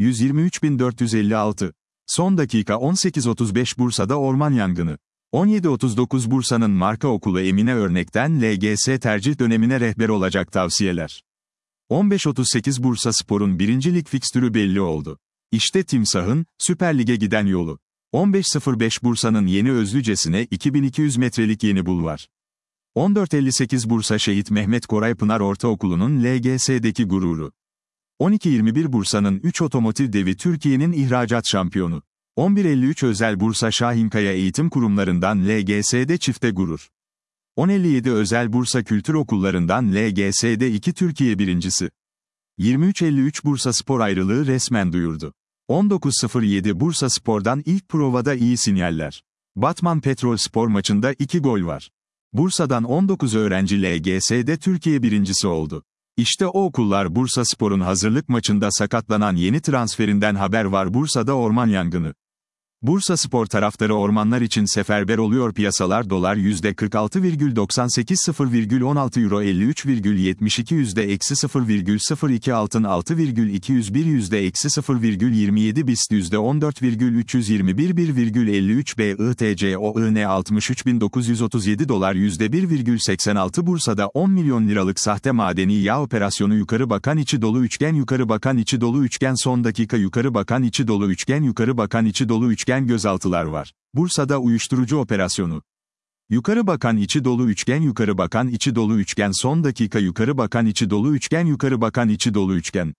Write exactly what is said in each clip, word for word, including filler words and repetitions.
yüz yirmi üç bin dört yüz elli altı. Son dakika on sekiz otuz beş Bursa'da orman yangını. on yedi otuz dokuz Bursa'nın marka okulu Emine Örnek'ten L G S tercih dönemine rehber olacak tavsiyeler. on beş otuz sekiz Bursaspor'un birinci lig fikstürü belli oldu. İşte Timsah'ın Süper Lig'e giden yolu. on beş sıfır beş Bursa'nın Yeni Özlücesi'ne iki bin iki yüz metrelik yeni bulvar. on dört elli sekiz Bursa Şehit Mehmet Koray Pınar Ortaokulu'nun L G S'deki gururu. on iki yirmi bir Bursa'nın üç otomotiv devi Türkiye'nin ihracat şampiyonu. on bir elli üç Özel Bursa Şahinkaya Eğitim Kurumlarından L G S'de çifte gurur. on elli yedi Özel Bursa Kültür Okullarından L G S'de iki Türkiye birincisi. yirmi üç elli üç Bursaspor ayrılığı resmen duyurdu. on dokuz sıfır yedi Bursaspor'dan ilk provada iyi sinyaller. Batman Petrolspor maçında iki gol var. Bursa'dan on dokuz öğrenci L G S'de Türkiye birincisi oldu. İşte o okullar. Bursaspor'un hazırlık maçında sakatlanan yeni transferinden haber var. Bursa'da orman yangını. Bursaspor taraftarı ormanlar için seferber oluyor. Piyasalar dolar yüzde kırk altı virgül doksan sekiz sıfır virgül on altı euro elli üç virgül yetmiş iki yüzde eksi sıfır virgül sıfır iki altın altı virgül iki yüz bir yüzde eksi sıfır virgül yirmi yedi BIST yüzde on dört virgül üç yüz yirmi bir bir virgül elli üç B I T C O I N altmış üç bin dokuz yüz otuz yedi dolar yüzde bir virgül seksen altı Bursa'da on milyon liralık sahte madeni yağ operasyonu yukarı bakan içi dolu üçgen yukarı bakan içi dolu üçgen son dakika yukarı bakan içi dolu üçgen yukarı bakan içi dolu üçgen gözaltılar var. Bursa'da uyuşturucu operasyonu. Yukarı bakan içi dolu üçgen yukarı bakan içi dolu üçgen son dakika yukarı bakan içi dolu üçgen yukarı bakan içi dolu üçgen.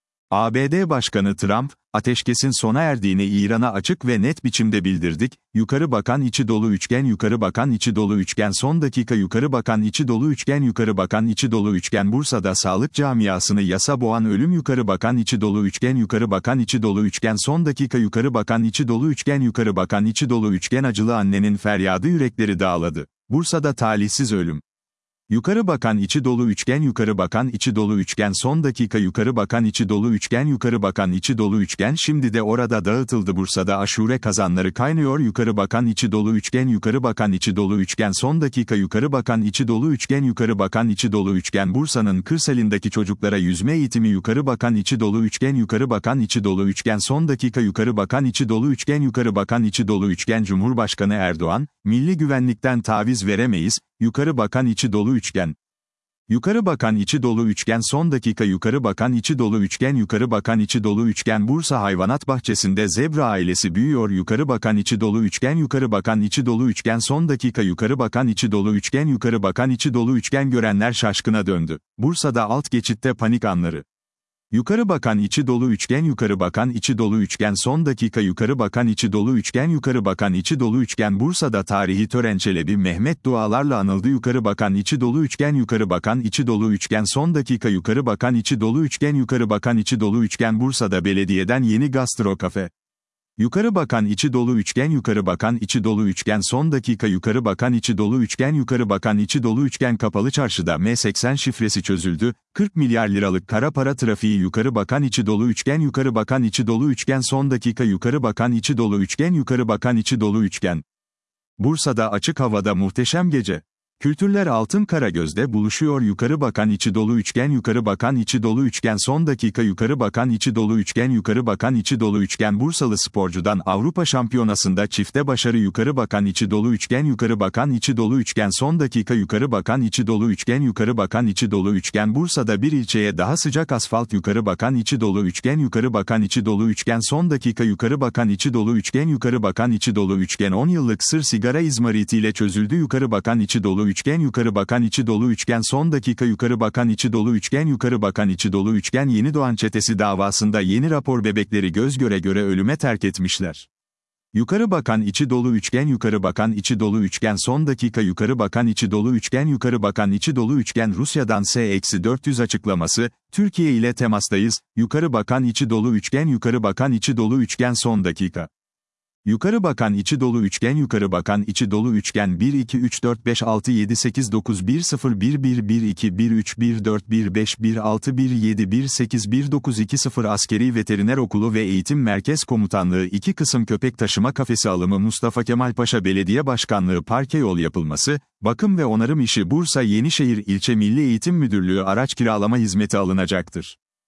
A B D Başkanı Trump, ateşkesin sona erdiğini İran'a açık ve net biçimde bildirdik, yukarı bakan içi dolu üçgen yukarı bakan içi dolu üçgen son dakika yukarı bakan içi dolu üçgen yukarı bakan içi dolu üçgen Bursa'da sağlık camiasını yasa boğan ölüm yukarı bakan içi dolu üçgen yukarı bakan içi dolu üçgen son dakika yukarı bakan içi dolu üçgen yukarı bakan içi dolu üçgen acılı annenin feryadı yürekleri dağladı. Bursa'da talihsiz ölüm. Yukarı bakan içi dolu üçgen yukarı bakan içi dolu üçgen son dakika yukarı bakan içi dolu üçgen yukarı bakan içi dolu üçgen şimdi de orada dağıtıldı. Bursa'da aşure kazanları kaynıyor. Yukarı bakan içi dolu üçgen yukarı bakan içi dolu üçgen son dakika yukarı bakan içi dolu üçgen yukarı bakan içi dolu üçgen Bursa'nın kırsalındaki çocuklara yüzme eğitimi yukarı bakan içi dolu üçgen yukarı bakan içi dolu üçgen son dakika yukarı bakan içi dolu üçgen yukarı bakan içi dolu üçgen Cumhurbaşkanı Erdoğan, milli güvenlikten taviz veremeyiz, yukarı bakan içi dolu üçgen. Yukarı bakan içi dolu üçgen son dakika yukarı bakan içi dolu üçgen yukarı bakan içi dolu üçgen Bursa Hayvanat Bahçesi'nde zebra ailesi büyüyor. Yukarı bakan içi dolu üçgen yukarı bakan içi dolu üçgen son dakika yukarı bakan içi dolu üçgen yukarı bakan içi dolu üçgen görenler şaşkına döndü. Bursa'da alt geçitte panik anları. Yukarı bakan içi dolu üçgen yukarı bakan içi dolu üçgen son dakika yukarı bakan içi dolu üçgen yukarı bakan içi dolu üçgen Bursa'da tarihi tören Çelebi Mehmet dualarla anıldı. Yukarı bakan içi dolu üçgen yukarı bakan içi dolu üçgen son dakika yukarı bakan içi dolu üçgen yukarı bakan içi dolu üçgen Bursa'da belediyeden yeni gastro kafe. Yukarı bakan içi dolu üçgen yukarı bakan içi dolu üçgen son dakika yukarı bakan içi dolu üçgen yukarı bakan içi dolu üçgen Kapalı Çarşıda M seksen şifresi çözüldü, kırk milyar liralık kara para trafiği yukarı bakan içi dolu üçgen yukarı bakan içi dolu üçgen son dakika yukarı bakan içi dolu üçgen yukarı bakan içi dolu üçgen. Bursa'da açık havada muhteşem gece. Kültürler Altın Karagöz'de buluşuyor. Yukarı bakan içi dolu üçgen yukarı bakan içi dolu üçgen son dakika yukarı bakan içi dolu üçgen yukarı bakan içi dolu üçgen Bursalı sporcudan Avrupa Şampiyonası'nda çifte başarı yukarı bakan içi dolu üçgen yukarı bakan içi dolu üçgen son dakika yukarı bakan içi dolu üçgen yukarı bakan içi dolu üçgen Bursa'da bir ilçeye daha sıcak asfalt yukarı bakan içi dolu üçgen yukarı bakan içi dolu üçgen son dakika yukarı bakan içi dolu üçgen yukarı bakan içi dolu üçgen on yıllık sır sigara izmaritiyle çözüldü. Yukarı bakan içi dolu üçgen yukarı bakan içi dolu üçgen son dakika yukarı bakan içi dolu üçgen yukarı bakan içi dolu üçgen Yeni Doğan Çetesi davasında yeni rapor bebekleri göz göre göre ölüme terk etmişler. Yukarı bakan içi dolu üçgen yukarı bakan içi dolu üçgen son dakika yukarı bakan içi dolu üçgen yukarı bakan içi dolu üçgen Rusya'dan S dört yüz açıklaması, Türkiye ile temastayız, yukarı bakan içi dolu üçgen yukarı bakan içi dolu üçgen son dakika. Yukarı bakan içi dolu üçgen yukarı bakan içi dolu üçgen bir iki üç dört beş altı yedi sekiz dokuz bir sıfır bir bir bir iki bir üç bir dört bir beş bir altı bir yedi bir sekiz bir dokuz iki sıfır Askeri Veteriner Okulu ve Eğitim Merkez Komutanlığı iki kısım köpek taşıma kafesi alımı Mustafa Kemal Paşa Belediye Başkanlığı parke yol yapılması, bakım ve onarım işi Bursa Yenişehir İlçe Milli Eğitim Müdürlüğü araç kiralama hizmeti alınacaktır.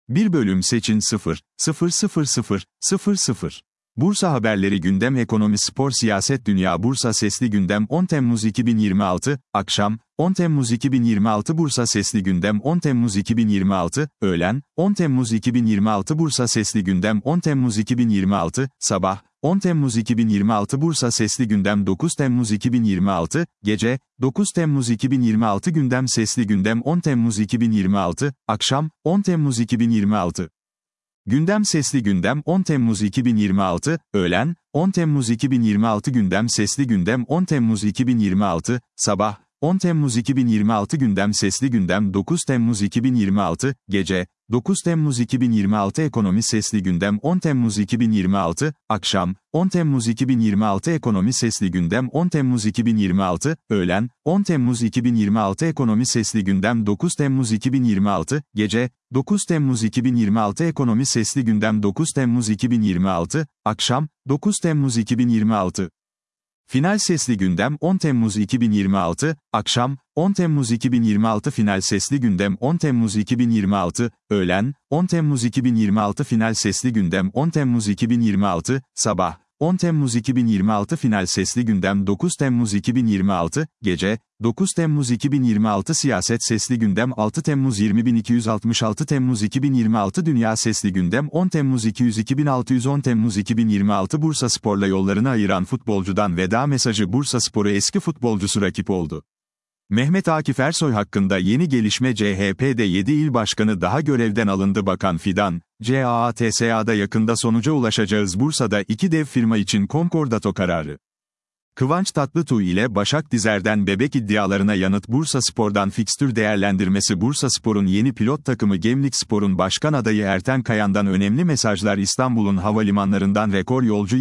Bir bölüm seçin sıfır sıfır sıfır sıfır sıfır sıfır. Bursa haberleri gündem ekonomi spor siyaset dünya Bursa Sesli Gündem on Temmuz iki bin yirmi altı, akşam, on Temmuz iki bin yirmi altı Bursa Sesli Gündem on Temmuz iki bin yirmi altı, öğlen, on Temmuz iki bin yirmi altı Bursa Sesli Gündem on Temmuz iki bin yirmi altı, sabah, on Temmuz iki bin yirmi altı Bursa Sesli Gündem dokuz Temmuz iki bin yirmi altı, gece, dokuz Temmuz iki bin yirmi altı Gündem Sesli Gündem on Temmuz iki bin yirmi altı, akşam, on Temmuz iki bin yirmi altı. Gündem Sesli Gündem on Temmuz iki bin yirmi altı, öğlen, on Temmuz iki bin yirmi altı Gündem Sesli Gündem on Temmuz iki bin yirmi altı, sabah, on Temmuz iki bin yirmi altı Gündem Sesli Gündem dokuz Temmuz iki bin yirmi altı, gece, dokuz Temmuz iki bin yirmi altı Ekonomi Sesli Gündem on Temmuz iki bin yirmi altı, akşam, on Temmuz iki bin yirmi altı Ekonomi Sesli Gündem on Temmuz iki bin yirmi altı, öğlen, on Temmuz iki bin yirmi altı Ekonomi Sesli Gündem dokuz Temmuz iki bin yirmi altı, gece, dokuz Temmuz iki bin yirmi altı Ekonomi Sesli Gündem dokuz Temmuz iki bin yirmi altı, akşam, dokuz Temmuz iki bin yirmi altı. Final Sesli Gündem on Temmuz iki bin yirmi altı, akşam, on Temmuz iki bin yirmi altı Final Sesli Gündem on Temmuz iki bin yirmi altı, öğlen, on Temmuz iki bin yirmi altı Final Sesli Gündem on Temmuz iki bin yirmi altı, sabah, on Temmuz iki bin yirmi altı Final Sesli Gündem dokuz Temmuz iki bin yirmi altı, gece, dokuz Temmuz iki bin yirmi altı Siyaset Sesli Gündem altı Temmuz yirmi bin iki yüz altmış altı Temmuz iki bin yirmi altı Dünya Sesli Gündem on Temmuz iki yüz iki bin altı yüz on Temmuz iki bin yirmi altı Bursaspor'la yollarını ayıran futbolcudan veda mesajı Bursaspor'u eski futbolcusu rakip oldu. Mehmet Akif Ersoy hakkında yeni gelişme C H P'de yedi il başkanı daha görevden alındı Bakan Fidan, C A A T S A'da yakında sonuca ulaşacağız Bursa'da iki dev firma için konkordato kararı. Kıvanç Tatlıtuğ ile Başak Dizer'den bebek iddialarına yanıt Bursaspor'dan fikstür değerlendirmesi Bursaspor'un yeni pilot takımı Gemlikspor'un başkan adayı Erten Kayan'dan önemli mesajlar İstanbul'un havalimanlarından rekor yolcu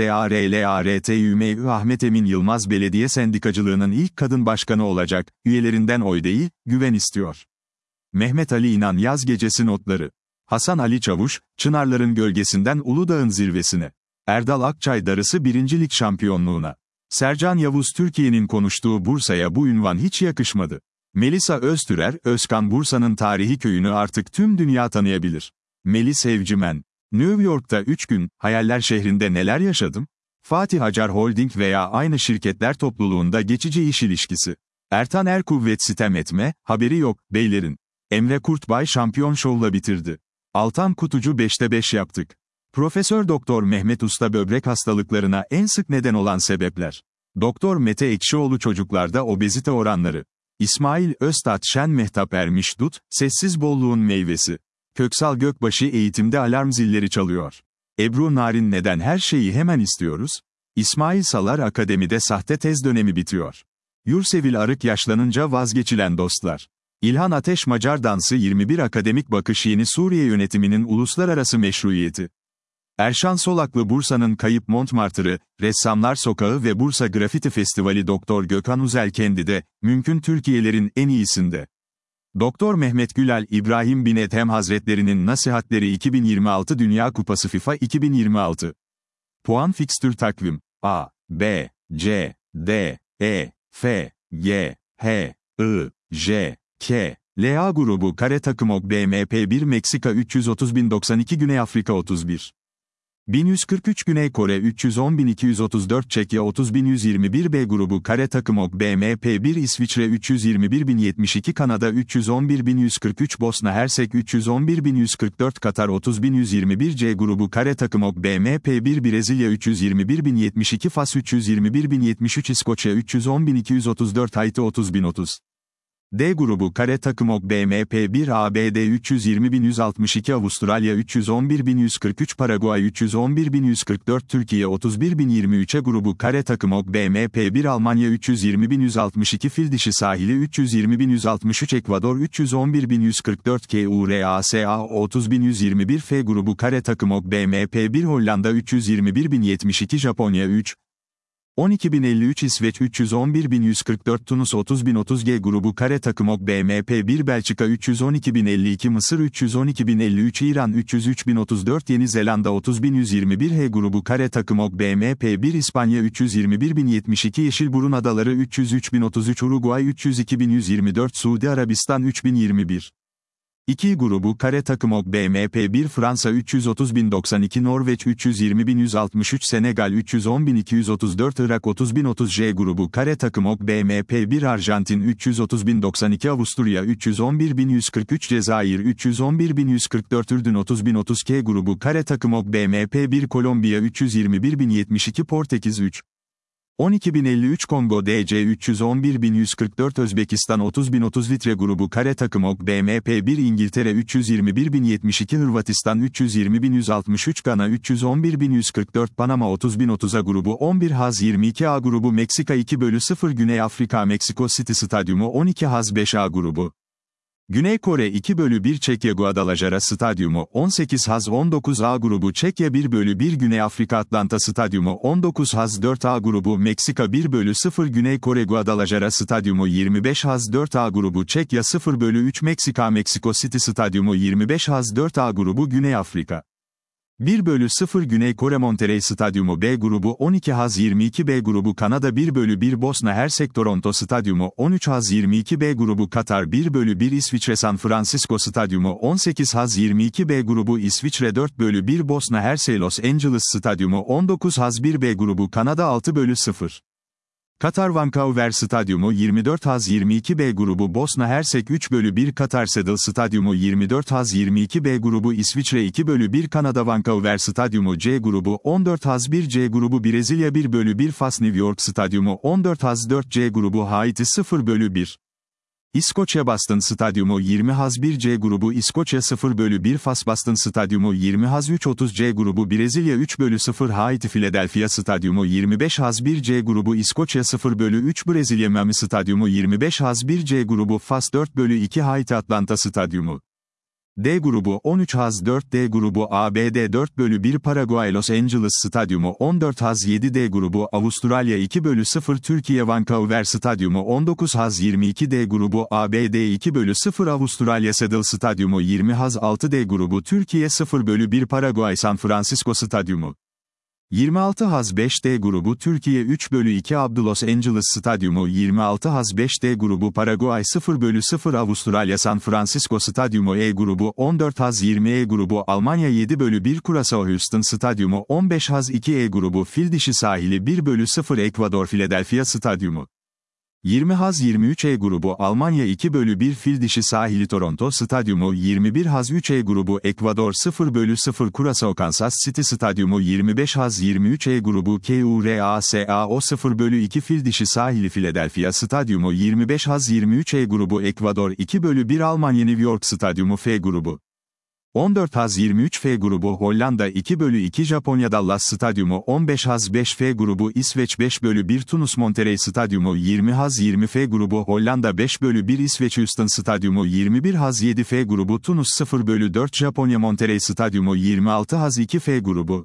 YAZARLARTÜMÜ Ahmet Emin Yılmaz Belediye Sendikacılığı'nın ilk kadın başkanı olacak, üyelerinden oy değil, güven istiyor. Mehmet Ali İnan Yaz Gecesi notları. Hasan Ali Çavuş, Çınarların gölgesinden Uludağ'ın zirvesine. Erdal Akçay darısı birinci Lig şampiyonluğuna. Sercan Yavuz Türkiye'nin konuştuğu Bursa'ya bu ünvan hiç yakışmadı. Melisa Öztürer, Özkan Bursa'nın tarihi köyünü artık tüm dünya tanıyabilir. Melis Evcimen. New York'ta üç gün, hayaller şehrinde neler yaşadım? Fatih Acar Holding veya aynı şirketler topluluğunda geçici iş ilişkisi. Ertan Erkuvvet sitem etme, haberi yok, beylerin. Emre Kurtbay şampiyon şovla bitirdi. Altan Kutucu beşte beş yaptık. Profesör Doktor Mehmet Usta böbrek hastalıklarına en sık neden olan sebepler. Doktor Mete Ekşioğlu çocuklarda obezite oranları. İsmail Öztat Şen Mehtap Ermiş Dut, sessiz bolluğun meyvesi. Köksal Gökbaşı eğitimde alarm zilleri çalıyor. Ebru Narin neden her şeyi hemen istiyoruz? İsmail Salar akademide sahte tez dönemi bitiyor. Yursevil Arık yaşlanınca vazgeçilen dostlar. İlhan Ateş Macar dansı yirmi bir akademik bakış yeni Suriye yönetiminin uluslararası meşruiyeti. Erşan Solaklı Bursa'nın Kayıp Montmartre'ı, Ressamlar Sokağı ve Bursa Grafiti Festivali Doktor Gökhan Uzelkendi'de, mümkün Türkiye'lerin en iyisinde. Doktor Mehmet Gülal İbrahim bin Ethem Hazretleri'nin Nasihatleri iki bin yirmi altı Dünya Kupası FIFA iki bin yirmi altı. Puan fikstür takvim. A, B, C, D, E, F, G, H, I, J, K, L A grubu kare takım O K B M P bir Meksika üç yüz otuz bin doksan iki Güney Afrika otuz bir. bin yüz kırk üç Güney Kore üç yüz on bin iki yüz otuz dört Çekya otuz bin yüz yirmi bir B grubu kare takım O K B M P bir İsviçre üç yüz yirmi bir bin yetmiş iki Kanada üç yüz on bir bin yüz kırk üç Bosna Hersek üç yüz on bir bin yüz kırk dört Katar otuz bin yüz yirmi bir C grubu kare takım O K B M P bir Brezilya üç yüz yirmi bir bin yetmiş iki Fas üç yüz yirmi bir bin yetmiş üç İskoçya üç yüz on bin iki yüz otuz dört Haiti otuz bin otuz. D grubu kare takım O K B M P bir A B D üç yüz yirmi bin yüz altmış iki Avustralya üç yüz on bir bin yüz kırk üç Paraguay üç yüz on bir bin yüz kırk dört Türkiye otuz bir bin yirmi üç E grubu kare takım O K B M P bir Almanya üç yüz yirmi bin yüz altmış iki Fil dişi sahili üç yüz yirmi bin yüz altmış üç Ekvador üç yüz on bir bin yüz kırk dört K U R A S A otuz bin yüz yirmi bir F grubu kare takım O K B M P bir Hollanda üç yüz yirmi bir bin yetmiş iki Japonya üç on iki bin elli üç İsveç üç yüz on bir bin yüz kırk dört Tunus otuz bin otuz G grubu kare takım O K B M P bir Belçika üç yüz on iki bin elli iki Mısır üç yüz on iki bin elli üç İran üç yüz üç bin otuz dört Yeni Zelanda otuz bin yüz yirmi bir H grubu kare takım O K B M P bir İspanya üç yüz yirmi bir bin yetmiş iki Yeşilburun Adaları üç yüz üç bin otuz üç Uruguay üç yüz iki bin yüz yirmi dört Suudi Arabistan üç bin yirmi bir iki grubu kare takım Ok B M P bir Fransa üç yüz otuz bin doksan iki Norveç üç yüz yirmi bin yüz altmış üç Senegal üç yüz on bin iki yüz otuz dört Irak otuz bin otuz J grubu kare takım Ok B M P bir Arjantin üç yüz otuz bin doksan iki Avusturya üç yüz on bir bin yüz kırk üç Cezayir üç yüz on bir bin yüz kırk dört Ürdün otuz bin otuz K grubu kare takım Ok B M P bir Kolombiya üç yüz yirmi bir bin yetmiş iki Portekiz üç yüz on iki bin elli üç Kongo D C üç yüz on bir bin yüz kırk dört Özbekistan otuz bin otuz Litre grubu kare takım Ok B M P bir İngiltere üç yüz yirmi bir bin yetmiş iki Hırvatistan üç yüz yirmi bin yüz altmış üç Gana üç yüz on bir bin yüz kırk dört Panama otuz bin otuz A grubu on bir Haz yirmi iki A grubu Meksika iki bölü sıfır Güney Afrika Meksiko City Stadyumu on iki Haz beş A grubu Güney Kore iki bölü bir Çekya Guadalajara Stadyumu on sekiz Haz on dokuz A grubu Çekya bir bölü bir Güney Afrika Atlanta Stadyumu on dokuz Haz dört A grubu Meksika bir bölü sıfır Güney Kore Guadalajara Stadyumu yirmi beş Haz dört A grubu Çekya sıfır bölü üç Meksika Meksiko City Stadyumu yirmi beş Haz dört A grubu Güney Afrika bir bölü sıfır Güney Kore Monterrey Stadyumu B grubu on iki Haz yirmi iki B grubu Kanada bir bölü bir Bosna Hersek Toronto Stadyumu on üç Haz yirmi iki B grubu Katar bir bölü bir İsviçre San Francisco Stadyumu on sekiz Haz yirmi iki B grubu İsviçre dört bölü bir Bosna Hersek Los Angeles Stadyumu on dokuz Haz bir B grubu Kanada altı bölü sıfır Katar Vancouver Stadyumu yirmi dört Haz yirmi iki B grubu Bosna Hersek üç bölü bir Katar Saddle Stadyumu yirmi dört Haz yirmi iki B grubu İsviçre iki bölü bir Kanada Vancouver Stadyumu C grubu on dört Haz bir C grubu Brezilya bir bölü bir Fas New York Stadyumu on dört Haz dört C grubu Haiti sıfır bölü bir İskoçya Boston Stadyumu yirmi Haz bir C grubu İskoçya sıfır bölü bir Fas Boston Stadyumu yirmi Haz üç otuz C grubu Brezilya üç bölü sıfır Haiti Philadelphia Stadyumu yirmi beş Haz bir C grubu İskoçya sıfır bölü üç Brezilya Miami Stadyumu yirmi beş Haz bir C grubu Fas dört bölü iki Haiti Atlanta Stadyumu D grubu on üç Haz dört D grubu A B D dört bölü bir Paraguay Los Angeles Stadyumu on dört Haz yedi D grubu Avustralya iki bölü sıfır Türkiye Vancouver Stadyumu on dokuz Haz yirmi iki D grubu A B D iki bölü sıfır Avustralya Saddle Stadyumu yirmi Haz altı D grubu Türkiye sıfır bölü bir Paraguay San Francisco Stadyumu yirmi altı Haz beş D grubu Türkiye üç bölü iki Abdu Los Angeles Stadyumu yirmi altı Haz beş D grubu Paraguay sıfır bölü sıfır Avustralya San Francisco Stadyumu E grubu on dört Haz yirmi E grubu Almanya yedi bölü bir Curaçao Houston Stadyumu on beş Haz iki E grubu Fil Dişi Sahili bir bölü sıfır Ekvador Philadelphia Stadyumu yirmi Haz yirmi üç E grubu Almanya iki bölü bir Fil Dişi Sahili Toronto Stadyumu yirmi bir Haz üç E grubu Ekvador sıfır bölü sıfır Curaçao Kansas City Stadyumu yirmi beş Haz yirmi üç E grubu Curacao sıfır bölü iki Fil Dişi Sahili Philadelphia Stadyumu yirmi beş Haz yirmi üç E grubu Ekvador iki bölü bir Almanya New York Stadyumu F grubu on dört Haz yirmi üç F grubu Hollanda iki bölü iki Japonya Dallas Stadyumu on beş Haz beş F grubu İsveç beş bölü bir Tunus Monterrey Stadyumu yirmi Haz yirmi F grubu Hollanda beş bölü bir İsveç Houston Stadyumu yirmi bir Haz yedi F grubu Tunus sıfır bölü dört Japonya Monterrey Stadyumu yirmi altı Haz iki F grubu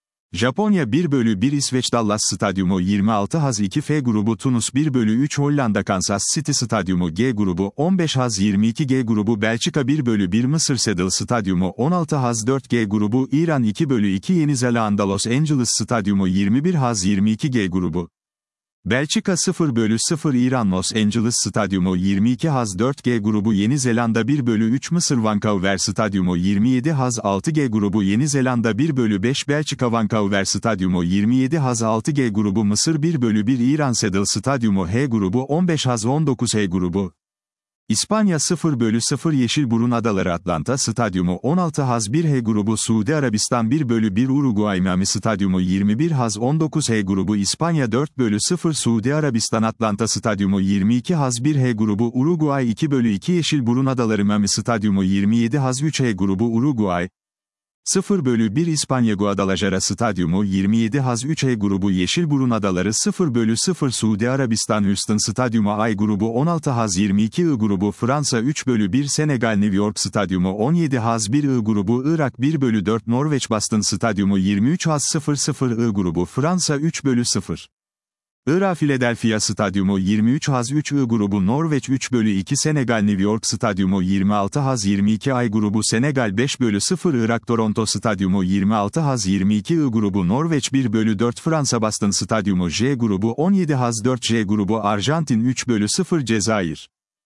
Japonya bir bölü bir İsveç Dallas Stadyumu yirmi altı Haz iki F grubu Tunus bir bölü üç Hollanda Kansas City Stadyumu G grubu on beş Haz yirmi iki G grubu Belçika bir bölü bir Mısır Saddle Stadyumu on altı Haz dört G grubu İran iki bölü iki Yeni Zelanda Los Angeles Stadyumu yirmi bir Haz yirmi iki G grubu Belçika sıfır bölü sıfır İran Los Angeles Stadyumu yirmi iki Haz dört G grubu Yeni Zelanda bir bölü üç Mısır Vancouver Stadyumu yirmi yedi Haz altı G grubu Yeni Zelanda bir bölü beş Belçika Vancouver Stadyumu yirmi yedi Haz altı G grubu Mısır bir bölü bir İran Saddle Stadyumu H grubu on beş Haz on dokuz H grubu İspanya sıfır bölü sıfır Yeşilburun Adaları Atlanta Stadyumu on altı Haz bir H grubu Suudi Arabistan bir bölü bir Uruguay Miami Stadyumu yirmi bir Haz on dokuz H grubu İspanya dört bölü sıfır Suudi Arabistan Atlanta Stadyumu yirmi iki Haz bir H grubu Uruguay iki bölü iki Yeşilburun Adaları Miami Stadyumu yirmi yedi Haz üç H grubu Uruguay sıfır bölü bir İspanya Guadalajara Stadyumu yirmi yedi Haz üç H grubu Yeşilburun Adaları sıfır bölü sıfır Suudi Arabistan Houston Stadyumu A grubu on altı Haz yirmi iki I grubu Fransa üç bölü bir Senegal New York Stadyumu on yedi Haz bir I grubu Irak bir bölü dört Norveç Boston Stadyumu yirmi üç Haz sıfır sıfır I grubu Fransa üç bölü sıfır Irak Philadelphia Stadyumu yirmi üç Haz üç I grubu Norveç üç bölü iki Senegal New York Stadyumu yirmi altı Haz yirmi iki I grubu Senegal beş bölü sıfır Irak Toronto Stadyumu yirmi altı Haz yirmi iki I grubu Norveç bir bölü dört Fransa Boston Stadyumu J grubu on yedi Haz dört J grubu Arjantin üç bölü sıfır Cezayir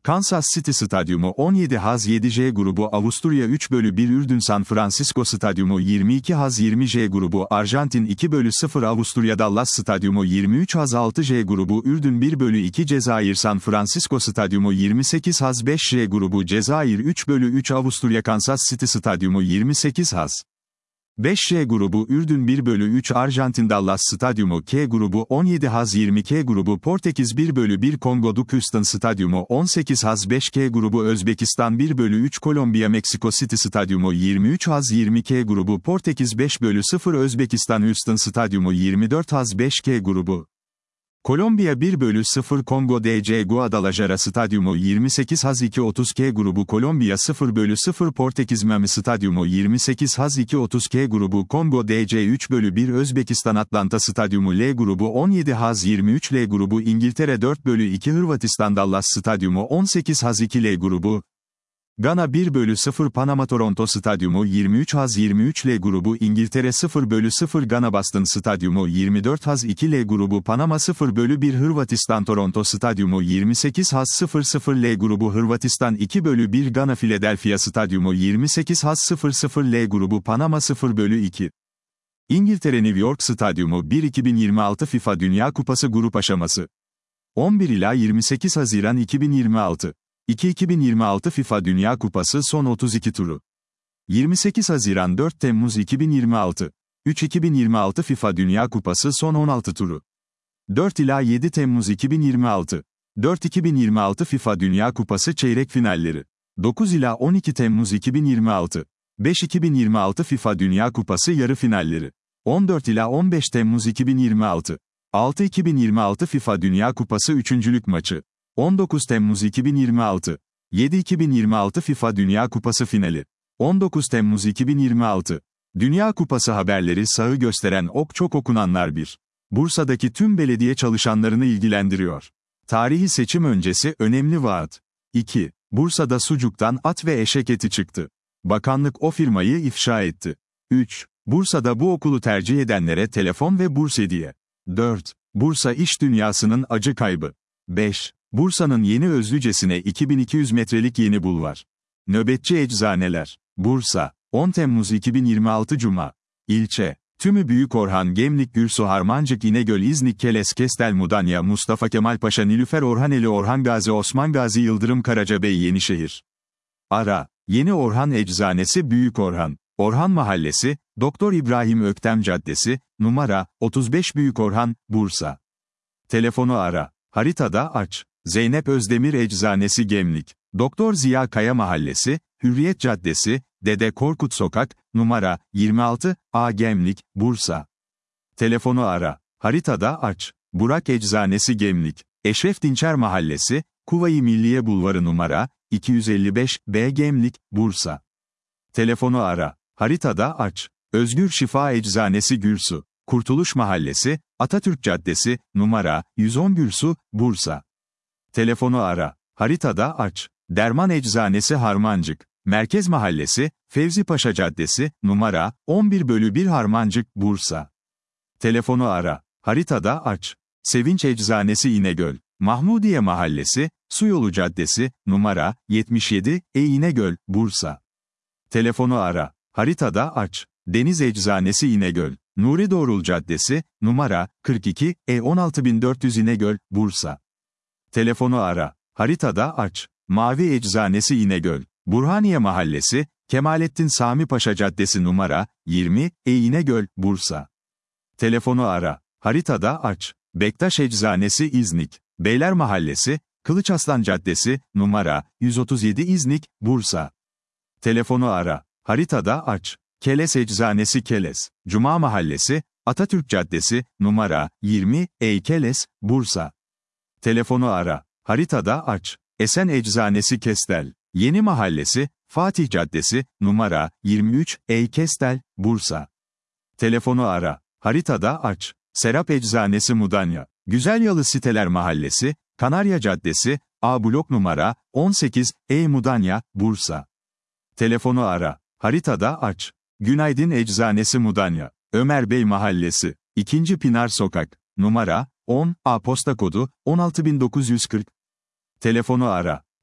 Kansas City Stadyumu on yedi Haz yedi J grubu Avusturya üç bölü bir Ürdün San Francisco Stadyumu yirmi iki Haz yirmi J grubu Arjantin iki bölü sıfır Avusturya Dallas Stadyumu yirmi üç Haz altı J grubu Ürdün bir bölü iki Cezayir San Francisco Stadyumu yirmi sekiz Haz beş J grubu Cezayir üç bölü üç Avusturya Kansas City Stadyumu yirmi sekiz Haz beş J grubu Ürdün bir bölü üç Arjantin Dallas Stadyumu K grubu on yedi Haz yirmi K grubu Portekiz bir bölü bir Kongo Houston Stadyumu on sekiz Haz beş K grubu Özbekistan bir bölü üç Kolombiya Meksiko City Stadyumu yirmi üç Haz yirmi K grubu Portekiz beş bölü sıfır Özbekistan Houston Stadyumu yirmi dört Haz beş K grubu Kolombiya bir bölü sıfır Kongo D C Guadalajara Stadyumu yirmi sekiz Haz iki otuz K grubu Kolombiya sıfır bölü sıfır Portekiz Miami Stadyumu yirmi sekiz Haz iki otuz K grubu Kongo D C üç bölü bir Özbekistan Atlanta Stadyumu L grubu on yedi Haz yirmi üç L grubu İngiltere dört bölü iki Hırvatistan Dallas Stadyumu on sekiz Haz iki L grubu Gana bir bölü sıfır Panama Toronto Stadyumu yirmi üç Haz yirmi üç L grubu İngiltere sıfır bölü sıfır Gana Boston Stadyumu yirmi dört Haz iki L grubu Panama sıfır bölü bir Hırvatistan Toronto Stadyumu yirmi sekiz Haz sıfır sıfır L grubu Hırvatistan iki bölü bir Gana Philadelphia Stadyumu yirmi sekiz Haz sıfır sıfır L grubu Panama sıfır bölü iki İngiltere New York Stadyumu bir iki bin yirmi altı FIFA Dünya Kupası grup aşaması on bir ila yirmi sekiz Haziran iki bin yirmi altı iki iki bin yirmi altı FIFA Dünya Kupası son otuz iki turu. yirmi sekiz Haziran dört Temmuz iki bin yirmi altı. üç iki bin yirmi altı FIFA Dünya Kupası son on altı turu. dört ila yedi Temmuz iki bin yirmi altı. dört iki bin yirmi altı FIFA Dünya Kupası çeyrek finalleri. dokuz ila on iki Temmuz iki bin yirmi altı. beş iki bin yirmi altı FIFA Dünya Kupası yarı finalleri. on dört ila on beş Temmuz iki bin yirmi altı. altı iki bin yirmi altı FIFA Dünya Kupası üçüncülük maçı. on dokuz Temmuz iki bin yirmi altı. yedi iki bin yirmi altı FIFA Dünya Kupası finali. on dokuz Temmuz iki bin yirmi altı. Dünya Kupası haberleri sağı gösteren ok çok okunanlar bir. Bursa'daki tüm belediye çalışanlarını ilgilendiriyor. Tarihi seçim öncesi önemli vaat. iki. Bursa'da sucuktan at ve eşek eti çıktı. Bakanlık o firmayı ifşa etti. üç. Bursa'da bu okulu tercih edenlere telefon ve burs hediye. dört. Bursa iş dünyasının acı kaybı. beş. Bursa'nın Yeni Özlücesi'ne iki bin iki yüz metrelik yeni bulvar. Nöbetçi eczaneler. Bursa, on Temmuz iki bin yirmi altı Cuma. İlçe. Tümü Büyükorhan Gemlik Gürsu Harmancık İnegöl İznik Keles Kestel Mudanya Mustafa Kemal Paşa Nilüfer Orhaneli Orhan Gazi Osman Gazi Yıldırım Karacabey Yenişehir. Ara. Yeni Orhan Eczanesi Büyükorhan. Orhan Mahallesi, Doktor İbrahim Öktem Caddesi, numara, otuz beş Büyükorhan, Bursa. Telefonu ara. Haritada aç. Zeynep Özdemir Eczanesi Gemlik. Doktor Ziya Kaya Mahallesi, Hürriyet Caddesi, Dede Korkut Sokak, numara, yirmi altı, A Gemlik, Bursa. Telefonu ara. Haritada aç. Burak Eczanesi Gemlik. Eşref Dinçer Mahallesi, Kuvayi Milliye Bulvarı numara, iki yüz elli beş, B Gemlik, Bursa. Telefonu ara. Haritada aç. Özgür Şifa Eczanesi Gürsu. Kurtuluş Mahallesi, Atatürk Caddesi, numara, yüz on Gürsu, Bursa. Telefonu ara. Haritada aç. Derman Eczanesi Harmancık. Merkez Mahallesi, Fevzi Paşa Caddesi, numara, on bir bölü bir Harmancık, Bursa. Telefonu ara. Haritada aç. Sevinç Eczanesi İnegöl. Mahmudiye Mahallesi, Suyolu Caddesi, numara, yetmiş yedi, E İnegöl, Bursa. Telefonu ara. Haritada aç. Deniz Eczanesi İnegöl. Nuri Doğrul Caddesi, numara, kırk iki, E on altı bin dört yüz İnegöl, Bursa. Telefonu ara. Haritada aç. Mavi Eczanesi İnegöl. Burhaniye Mahallesi, Kemalettin Sami Paşa Caddesi numara, yirmi, E İnegöl, Bursa. Telefonu ara. Haritada aç. Bektaş Eczanesi İznik. Beyler Mahallesi, Kılıçaslan Caddesi, numara, yüz otuz yedi İznik, Bursa. Telefonu ara. Haritada aç. Keles Eczanesi Keles. Cuma Mahallesi, Atatürk Caddesi, numara, yirmi, E Keles, Bursa. Telefonu ara. Haritada aç. Esen Eczanesi Kestel. Yeni Mahallesi, Fatih Caddesi, numara, yirmi üç, E Kestel, Bursa. Telefonu ara. Haritada aç. Serap Eczanesi Mudanya. Güzelyalı Siteler Mahallesi, Kanarya Caddesi, A blok numara, on sekiz, E Mudanya, Bursa. Telefonu ara. Haritada aç. Günaydın Eczanesi Mudanya. Ömer Bey Mahallesi. ikinci Pinar Sokak. Numara, on, A posta kodu, on altı bin dokuz yüz kırk. Telefonu ara.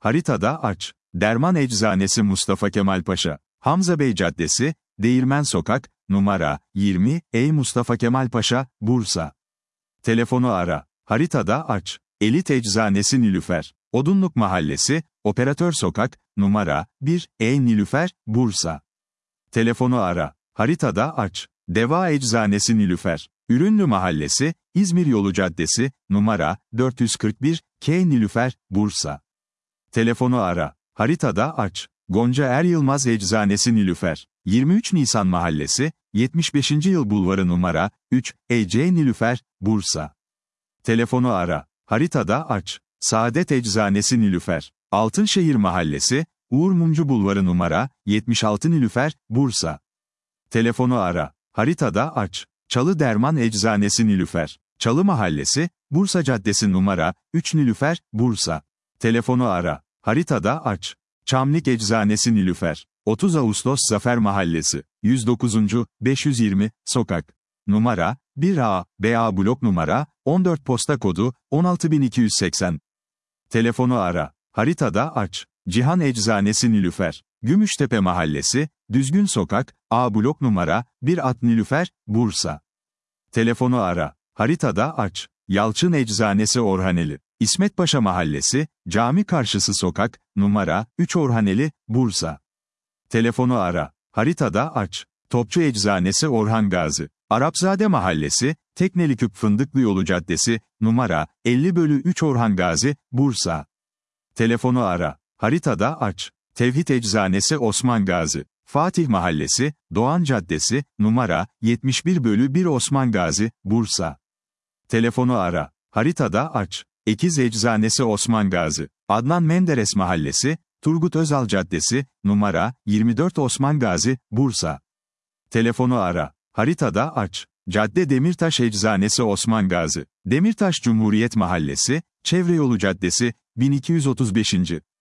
haritada aç. Derman Eczanesi Mustafa Kemal Paşa, Hamza Bey Caddesi, Değirmen Sokak, numara yirmi, E Mustafa Kemal Paşa, Bursa. Telefonu ara. Haritada aç. Elit Eczanesi Nilüfer, Odunluk Mahallesi, Operatör Sokak, numara bir, E Nilüfer, Bursa. Telefonu ara. Haritada aç. Deva Eczanesi Nilüfer, Ürünlü Mahallesi, İzmir Yolu Caddesi, numara dört yüz kırk bir, K Nilüfer, Bursa. Telefonu ara. Haritada aç. Gonca Er Yılmaz Eczanesi Nilüfer, yirmi üç Nisan Mahallesi, yetmiş beşinci Yıl Bulvarı numara üç, E C Nilüfer, Bursa. Telefonu ara. Haritada aç. Saadet Eczanesi Nilüfer, Altınşehir Mahallesi, Uğur Mumcu Bulvarı numara yetmiş altı Nilüfer, Bursa. Telefonu ara. Haritada aç. Çalı Derman Eczanesi Nilüfer, Çalı Mahallesi, Bursa Caddesi numara üç Nilüfer, Bursa. Telefonu ara. Haritada aç. Çamlık Eczanesi Nilüfer, otuz Ağustos Zafer Mahallesi, yüz dokuzuncu beş yüz yirmi, Sokak. Numara bir A, B A blok numara on dört posta kodu on altı bin iki yüz seksen. Telefonu ara. Haritada aç. Cihan Eczanesi Nilüfer, Gümüştepe Mahallesi, Düzgün Sokak, A blok numara bir at Nilüfer, Bursa. Telefonu ara. Haritada aç. Yalçın Eczanesi Orhaneli, İsmetpaşa Mahallesi, Cami Karşısı Sokak, numara üç Orhaneli, Bursa. Telefonu ara. Haritada aç. Topçu Eczanesi Orhan Gazi, Arapzade Mahallesi, Tekneliküp Fındıklı Yolu Caddesi, numara elli bölü üç Orhan Gazi, Bursa. Telefonu ara. Haritada aç. Tevhid Eczanesi Osman Gazi, Fatih Mahallesi, Doğan Caddesi, numara yetmiş bir bölü bir Osman Gazi, Bursa. Telefonu ara. Haritada aç. Ekiz Eczanesi Osman Gazi, Adnan Menderes Mahallesi, Turgut Özal Caddesi, numara yirmi dört Osman Gazi, Bursa. Telefonu ara. Haritada aç. Cadde Demirtaş Eczanesi Osman Gazi, Demirtaş Cumhuriyet Mahallesi, Çevre Yolu Caddesi, bin iki yüz otuz beş.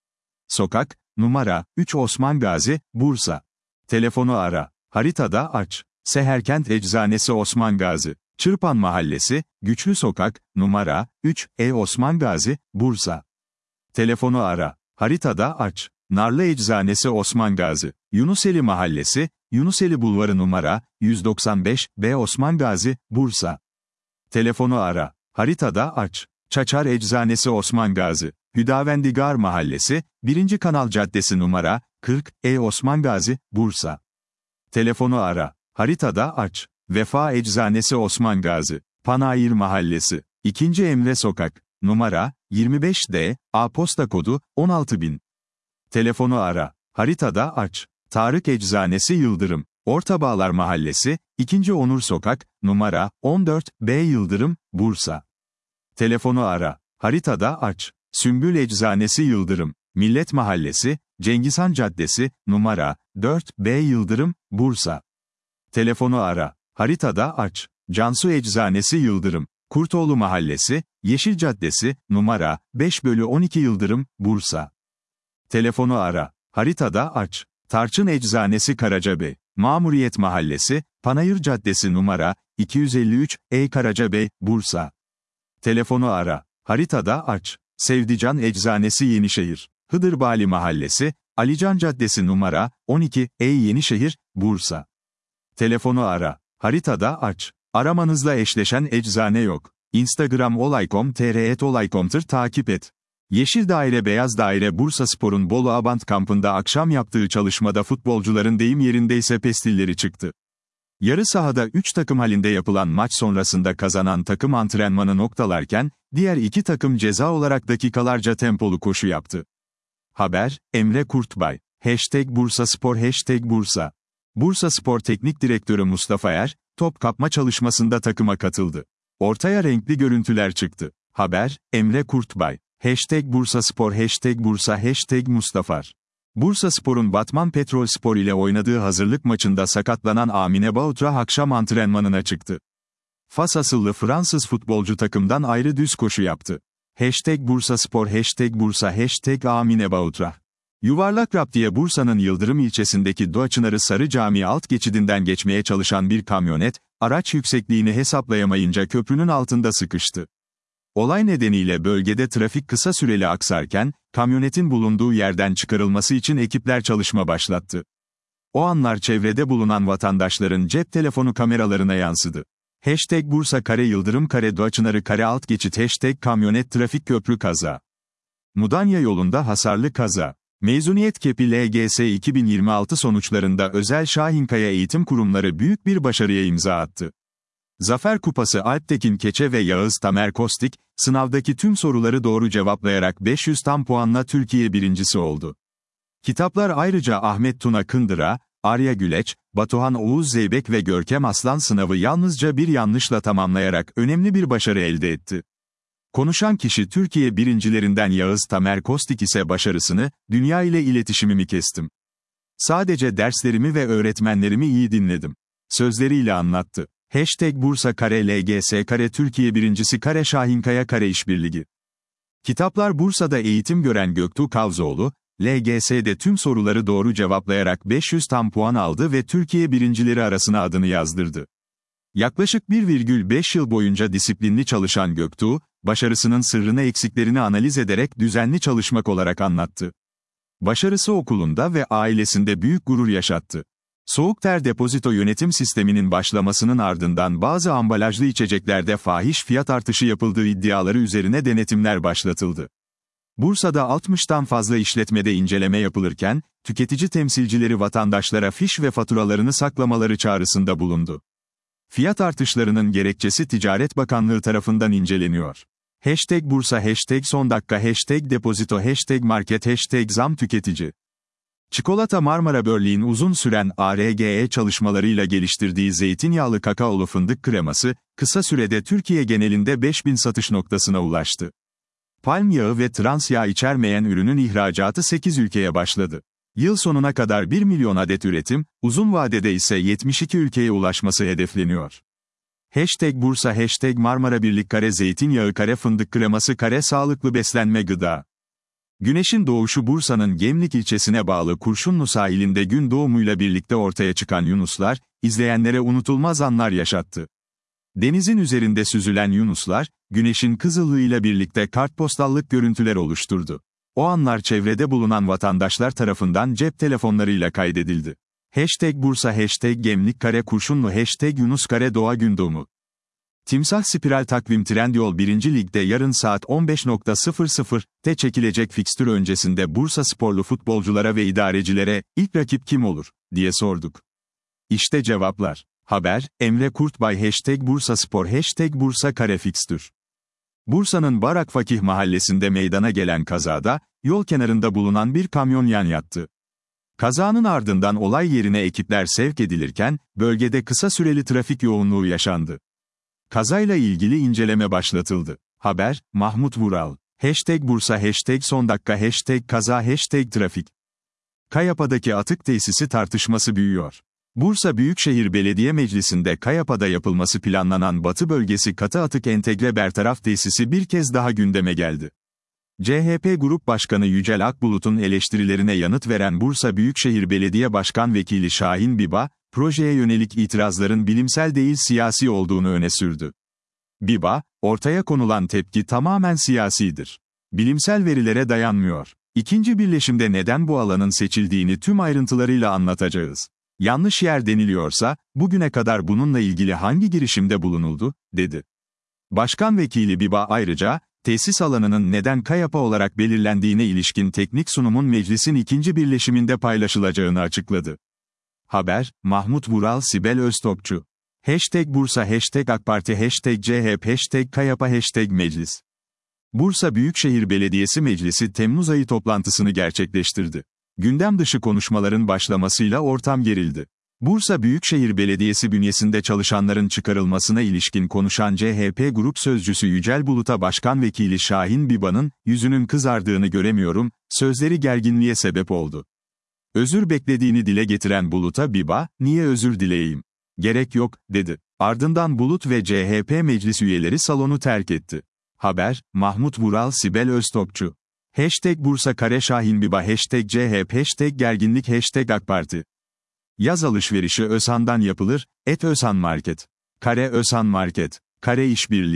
Sokak, numara üç Osman Gazi, Bursa. Telefonu ara. Haritada aç. Seherkent Eczanesi Osman Gazi, Çırpan Mahallesi, Güçlü Sokak, numara üç, E Osman Gazi, Bursa. Telefonu ara. Haritada aç. Narlı Eczanesi Osman Gazi, Yunuseli Mahallesi, Yunuseli Bulvarı numara yüz doksan beş, B Osman Gazi, Bursa. Telefonu ara. Haritada aç. Çaçar Eczanesi Osman Gazi, Hüdavendigar Mahallesi, birinci Kanal Caddesi numara kırk, E Osman Gazi, Bursa. Telefonu ara. Haritada aç. Vefa Eczanesi Osman Gazi, Panayır Mahallesi, ikinci Emre Sokak, numara yirmi beş D, A posta kodu on altı bin. Telefonu ara. Haritada aç. Tarık Eczanesi Yıldırım, Ortabağlar Mahallesi, ikinci Onur Sokak, numara on dört, B Yıldırım, Bursa. Telefonu ara. Haritada aç. Sümbül Eczanesi Yıldırım, Millet Mahallesi, Cengizhan Caddesi, numara dört, B Yıldırım, Bursa. Telefonu ara. Haritada aç. Cansu Eczanesi Yıldırım, Kurtoğlu Mahallesi, Yeşil Caddesi, numara beş bölü on iki Yıldırım, Bursa. Telefonu ara. Haritada aç. Tarçın Eczanesi Karacabey, Mamuriyet Mahallesi, Panayır Caddesi numara iki yüz elli üç, E Karacabey, Bursa. Telefonu ara. Haritada aç. Sevdican Eczanesi Yenişehir, Hıdırbali Mahallesi, Alican Caddesi numara on iki, E Yenişehir, Bursa. Telefonu ara. Haritada aç. Aramanızla eşleşen eczane yok. Instagram olay nokta com nokta tr et olay nokta com takip et. Yeşil Daire Beyaz Daire Bursaspor'un Bolu Abant kampında akşam yaptığı çalışmada futbolcuların deyim yerindeyse pestilleri çıktı. Yarı sahada üç takım halinde yapılan maç sonrasında kazanan takım antrenmanı noktalarken, diğer iki takım ceza olarak dakikalarca tempolu koşu yaptı. Haber, Emre Kurtbay. Hashtag Bursaspor Hashtag Bursa. Bursaspor Teknik Direktörü Mustafa Er, top kapma çalışmasında takıma katıldı. Ortaya renkli görüntüler çıktı. Haber, Emre Kurtbay. Hashtag Bursaspor Hashtag Bursa Hashtag Mustafa Er. Bursaspor'un Batman Petrolspor ile oynadığı hazırlık maçında sakatlanan Amine Bautra akşam antrenmanına çıktı. Fas asıllı Fransız futbolcu takımdan ayrı düz koşu yaptı. Hashtag Bursaspor Hashtag Bursa Hashtag Amine Bautra. Yuvarlak Raptiye Bursa'nın Yıldırım ilçesindeki Doğaçınarı Sarı Camii alt geçidinden geçmeye çalışan bir kamyonet, araç yüksekliğini hesaplayamayınca köprünün altında sıkıştı. Olay nedeniyle bölgede trafik kısa süreli aksarken, kamyonetin bulunduğu yerden çıkarılması için ekipler çalışma başlattı. O anlar çevrede bulunan vatandaşların cep telefonu kameralarına yansıdı. Hashtag Bursa kare Yıldırım kare Doğaçınarı kare alt geçit Hashtag kamyonet trafik köprü kaza. Mudanya yolunda hasarlı kaza. Mezuniyet kepi L G S iki bin yirmi altı sonuçlarında Özel Şahinkaya Eğitim Kurumları büyük bir başarıya imza attı. Zafer Kupası Alptekin Keçe ve Yağız Tamer Kostik, sınavdaki tüm soruları doğru cevaplayarak beş yüz tam puanla Türkiye birincisi oldu. Kitaplar ayrıca Ahmet Tuna Kındıra, Arya Güleç, Batuhan Oğuz Zeybek ve Görkem Aslan sınavı yalnızca bir yanlışla tamamlayarak önemli bir başarı elde etti. Konuşan kişi Türkiye birincilerinden Yağız Tamer Kostik ise başarısını, dünya ile iletişimimi kestim. Sadece derslerimi ve öğretmenlerimi iyi dinledim. Sözleriyle anlattı. Hashtag Bursa kare L G S kare Türkiye birincisi kare Şahinkaya kare İşbirliği. Kitaplar Bursa'da eğitim gören Göktuğ Kavzoğlu, L G S'de tüm soruları doğru cevaplayarak beş yüz tam puan aldı ve Türkiye birincileri arasına adını yazdırdı. Yaklaşık bir virgül beş yıl boyunca disiplinli çalışan Göktuğ, başarısının sırrını eksiklerini analiz ederek düzenli çalışmak olarak anlattı. Başarısı okulunda ve ailesinde büyük gurur yaşattı. Soğukter depozito yönetim sisteminin başlamasının ardından bazı ambalajlı içeceklerde fahiş fiyat artışı yapıldığı iddiaları üzerine denetimler başlatıldı. Bursa'da altmıştan fazla işletmede inceleme yapılırken, tüketici temsilcileri vatandaşlara fiş ve faturalarını saklamaları çağrısında bulundu. Fiyat artışlarının gerekçesi Ticaret Bakanlığı tarafından inceleniyor. Hashtag Bursa Hashtag son dakika Hashtag depozito Hashtag market Hashtag zam tüketici. Çikolata Marmara Börliğin uzun süren Ar-Ge çalışmalarıyla geliştirdiği zeytinyağlı kakaolu fındık kreması, kısa sürede Türkiye genelinde beş bin satış noktasına ulaştı. Palm yağı ve trans yağ içermeyen ürünün ihracatı sekiz ülkeye başladı. Yıl sonuna kadar bir milyon adet üretim, uzun vadede ise yetmiş iki ülkeye ulaşması hedefleniyor. Hashtag Bursa Hashtag Marmara Birlik kare zeytinyağı kare fındık kreması kare sağlıklı beslenme gıda. Güneşin doğuşu Bursa'nın Gemlik ilçesine bağlı Kurşunlu sahilinde gün doğumuyla birlikte ortaya çıkan yunuslar, izleyenlere unutulmaz anlar yaşattı. Denizin üzerinde süzülen yunuslar, güneşin kızıllığıyla birlikte kartpostallık görüntüler oluşturdu. O anlar çevrede bulunan vatandaşlar tarafından cep telefonlarıyla kaydedildi. Hashtag Bursa Hashtag Gemlik kare Kurşunlu Hashtag Yunus kare Doğa Gündoğumu. Timsah Spiral Takvim Trendyol birinci Lig'de yarın saat on beş sıfır sıfır'te çekilecek fikstür öncesinde Bursa sporlu futbolculara ve idarecilere, ilk rakip kim olur, diye sorduk. İşte cevaplar. Haber, Emre Kurtbay Hashtag Bursa Spor Hashtag Bursa kare fikstür. Bursa'nın Barak Fakih mahallesinde meydana gelen kazada, yol kenarında bulunan bir kamyon yan yattı. Kazanın ardından olay yerine ekipler sevk edilirken, bölgede kısa süreli trafik yoğunluğu yaşandı. Kazayla ilgili inceleme başlatıldı. Haber, Mahmut Vural. Hashtag Bursa Hashtag son dakika Hashtag kaza Hashtag trafik. Kayapa'daki atık tesisi tartışması büyüyor. Bursa Büyükşehir Belediye Meclisi'nde Kayapa'da yapılması planlanan Batı Bölgesi Katı Atık Entegre Bertaraf Tesisi bir kez daha gündeme geldi. C H P Grup Başkanı Yücel Akbulut'un eleştirilerine yanıt veren Bursa Büyükşehir Belediye Başkan Vekili Şahin Biba, projeye yönelik itirazların bilimsel değil siyasi olduğunu öne sürdü. Biba, ortaya konulan tepki tamamen siyasidir. Bilimsel verilere dayanmıyor. İkinci birleşimde neden bu alanın seçildiğini tüm ayrıntılarıyla anlatacağız. Yanlış yer deniliyorsa, bugüne kadar bununla ilgili hangi girişimde bulunuldu, dedi. Başkan Vekili Biba ayrıca, tesis alanının neden Kayapa olarak belirlendiğine ilişkin teknik sunumun meclisin ikinci birleşiminde paylaşılacağını açıkladı. Haber, Mahmut Vural Sibel Öztopçu. Hashtag Bursa Hashtag AK Parti Hashtag C H P Hashtag Kayapa Hashtag Meclis. Bursa Büyükşehir Belediyesi Meclisi Temmuz ayı toplantısını gerçekleştirdi. Gündem dışı konuşmaların başlamasıyla ortam gerildi. Bursa Büyükşehir Belediyesi bünyesinde çalışanların çıkarılmasına ilişkin konuşan C H P Grup Sözcüsü Yücel Bulut'a Başkan Vekili Şahin Biba'nın, "Yüzünün kızardığını göremiyorum," sözleri gerginliğe sebep oldu. Özür beklediğini dile getiren Bulut'a Biba, "Niye özür dileyeyim? Gerek yok," dedi. Ardından Bulut ve C H P meclis üyeleri salonu terk etti. Haber, Mahmut Vural Sibel Öztopçu. Hashtag Bursa kare Şahin Biba Hashtag C H P Hashtag gerginlik Hashtag AK Parti. Yaz alışverişi Özhan'dan yapılır, et Özhan Market. Kare Özhan Market. Kare İşbirliği.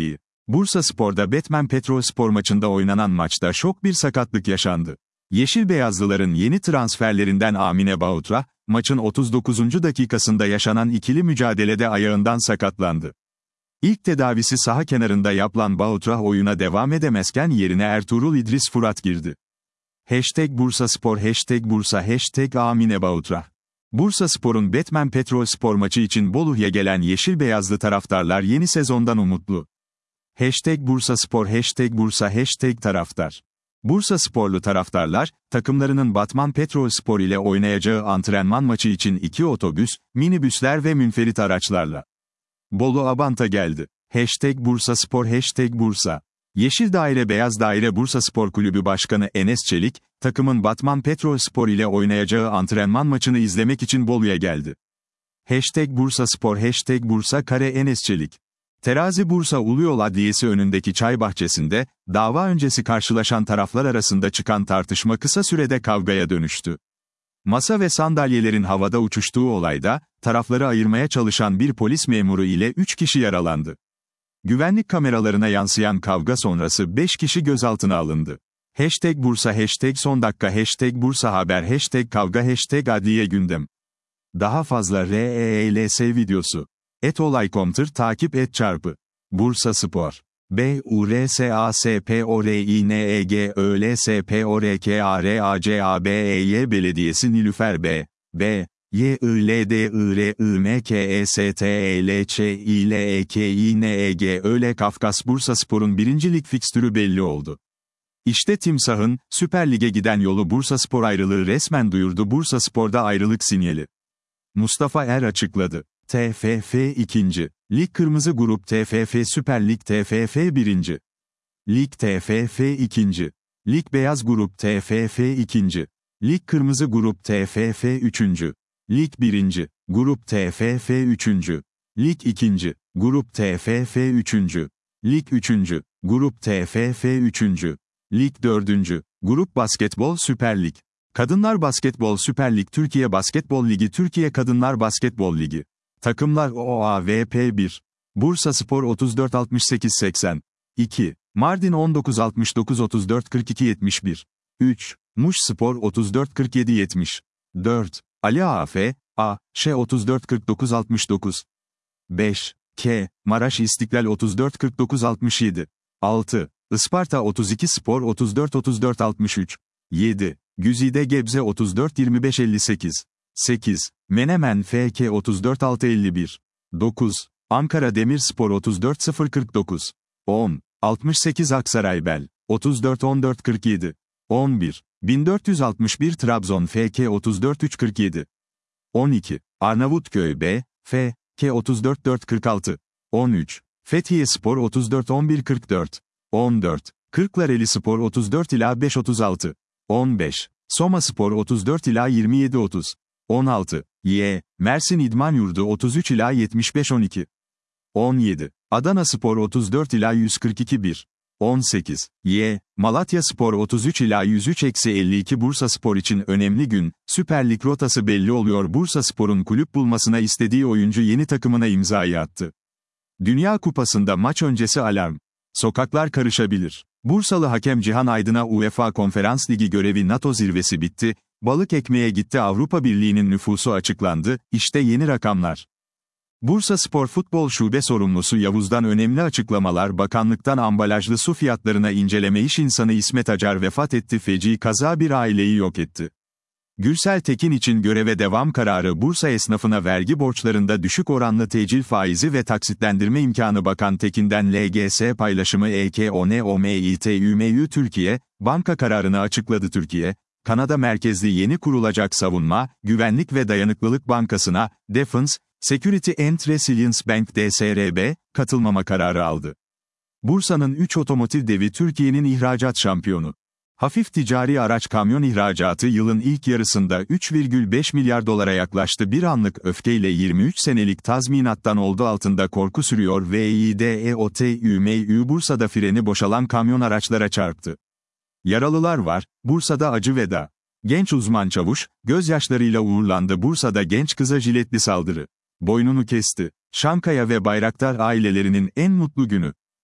Bursaspor'da Batman Petrolspor maçında oynanan maçta şok bir sakatlık yaşandı. Yeşil Beyazlıların yeni transferlerinden Amine Bautra, maçın otuz dokuzuncu dakikasında yaşanan ikili mücadelede ayağından sakatlandı. İlk tedavisi saha kenarında yapılan Bautra oyuna devam edemezken yerine Ertuğrul İdris Fırat girdi. Hashtag Bursaspor Hashtag Bursa Hashtag Amine Bautra. Bursaspor'un Batman Petrolspor maçı için Bolu'ya gelen Yeşil Beyazlı taraftarlar yeni sezondan umutlu. Hashtag Bursaspor Hashtag Bursa Hashtag taraftar. Bursasporlu taraftarlar, takımlarının Batman Petrolspor ile oynayacağı antrenman maçı için iki otobüs, minibüsler ve münferit araçlarla Bolu Abant'a geldi. Hashtag Bursaspor Hashtag Bursa. Yeşil Daire Beyaz Daire Bursaspor Kulübü Başkanı Enes Çelik, takımın Batman Petrolspor ile oynayacağı antrenman maçını izlemek için Bolu'ya geldi. Hashtag Bursaspor Hashtag Bursa kare Enes Çelik. Terazi Bursa Uluyol Adliyesi önündeki çay bahçesinde, dava öncesi karşılaşan taraflar arasında çıkan tartışma kısa sürede kavgaya dönüştü. Masa ve sandalyelerin havada uçuştuğu olayda, tarafları ayırmaya çalışan bir polis memuru ile üç kişi yaralandı. Güvenlik kameralarına yansıyan kavga sonrası beş kişi gözaltına alındı. Hashtag Bursa Hashtag Son Dakika Hashtag Bursa Haber Hashtag Kavga Hashtag Adliye Gündem. Daha fazla R E E L S videosu. Et olay.com.tr takip et çarpı. Bursaspor. B U R S A S P O R İ N E G Ö L S P O R K A R A C A B E Y Belediyesi Nilüfer B. B. Y I L D I R I M K E S T E L Ç İ L E K İ N E G Öyle Kafkas Bursaspor'un birinci lig fikstürü belli oldu. İşte Timsah'ın, Süper Lig'e giden yolu Bursaspor ayrılığı resmen duyurdu. Bursaspor'da ayrılık sinyali. Mustafa Er açıkladı. T F F ikinci. Lig Kırmızı Grup T F F Süper Lig T F F birinci. Lig T F F ikinci. Lig Beyaz Grup T F F ikinci. Lig Kırmızı Grup T F F üçüncü. Lig birinci. Grup T F F üçüncü. Lig ikinci. Grup T F F üçüncü. Lig üçüncü. Grup T F F üçüncü. Lig dördüncü. Grup Basketbol Süper Lig. Kadınlar Basketbol Süper Lig Türkiye Basketbol Ligi Türkiye Kadınlar Basketbol Ligi. Takımlar O A V P bir. Bursaspor otuz dört altmış sekiz seksen. iki. Mardin on dokuz altmış dokuz otuz dört kırk iki yetmiş bir. üç. Muşspor otuz dört kırk yedi yetmiş. dört. Ali A F, A, Ş otuz dört kırk dokuz altmış dokuz. beş. K. Maraş İstiklal otuz dört kırk dokuz altmış yedi. altı. Isparta otuz iki Spor otuz dört otuz dört altmış üç. yedi. Güzide Gebze otuz dört yirmi beş elli sekiz. sekiz. Menemen F K otuz dört altı elli bir. dokuz. Ankara Demirspor otuz dört sıfır kırk dokuz. on. altmış sekiz Aksaray Bel otuz dört on dört kırk yedi. on bir. bin dört yüz altmış bir Trabzon F K otuz dört üç kırk yedi. on iki. Arnavutköy B, F K otuz dört dört kırk altı. on üç. Fethiyespor otuz dört on bir kırk dört. on dört. Kırklarelispor otuz dört ila beş otuz altı. on beş. Somaspor otuz dört ila yirmi yedi otuz. on altı. Y. Mersin İdman Yurdu otuz üç ila yetmiş beş on iki. on yedi. Adanaspor otuz dört ila yüz kırk iki bir. on sekiz. Y. Malatyaspor otuz üç ila yüz üç elli iki. Bursaspor için önemli gün, Süper Lig rotası belli oluyor. Bursaspor'un kulüp bulmasına istediği oyuncu yeni takımına imzayı attı. Dünya Kupası'nda maç öncesi alarm. Sokaklar karışabilir. Bursalı hakem Cihan Aydın'a UEFA Konferans Ligi görevi. NATO zirvesi bitti, balık ekmeğe gitti. Avrupa Birliği'nin nüfusu açıklandı, işte yeni rakamlar. Bursaspor Futbol Şube Sorumlusu Yavuz'dan önemli açıklamalar. Bakanlıktan ambalajlı su fiyatlarına inceleme. İş insanı İsmet Acar vefat etti. Feci kaza bir aileyi yok etti. Gürsel Tekin için göreve devam kararı. Bursa esnafına vergi borçlarında düşük oranlı tecil faizi ve taksitlendirme imkanı. Bakan Tekin'den L G S paylaşımı. E K O N O M İ T Ü M Ü Türkiye, banka kararını açıkladı. Türkiye, Kanada merkezli yeni kurulacak Savunma, Güvenlik ve Dayanıklılık Bankası'na, Defense, Security and Resilience Bank D S R B, katılmama kararı aldı. Bursa'nın üç otomotiv devi Türkiye'nin ihracat şampiyonu. Hafif ticari araç kamyon ihracatı yılın ilk yarısında üç virgül beş milyar dolara yaklaştı. Bir anlık öfkeyle yirmi üç senelik tazminattan oldu. Altında korku sürüyor. V İ D E O T Ü M Ü Bursa'da freni boşalan kamyon araçlara çarptı. Yaralılar var, Bursa'da acı veda. Genç uzman çavuş, gözyaşlarıyla uğurlandı. Bursa'da genç kıza jiletli saldırı. Boynunu kesti. Şankaya ve Bayraktar ailelerinin en mutlu günü.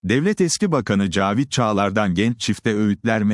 Devlet Eski Bakanı Cavit Çağlar'dan genç çifte öğütler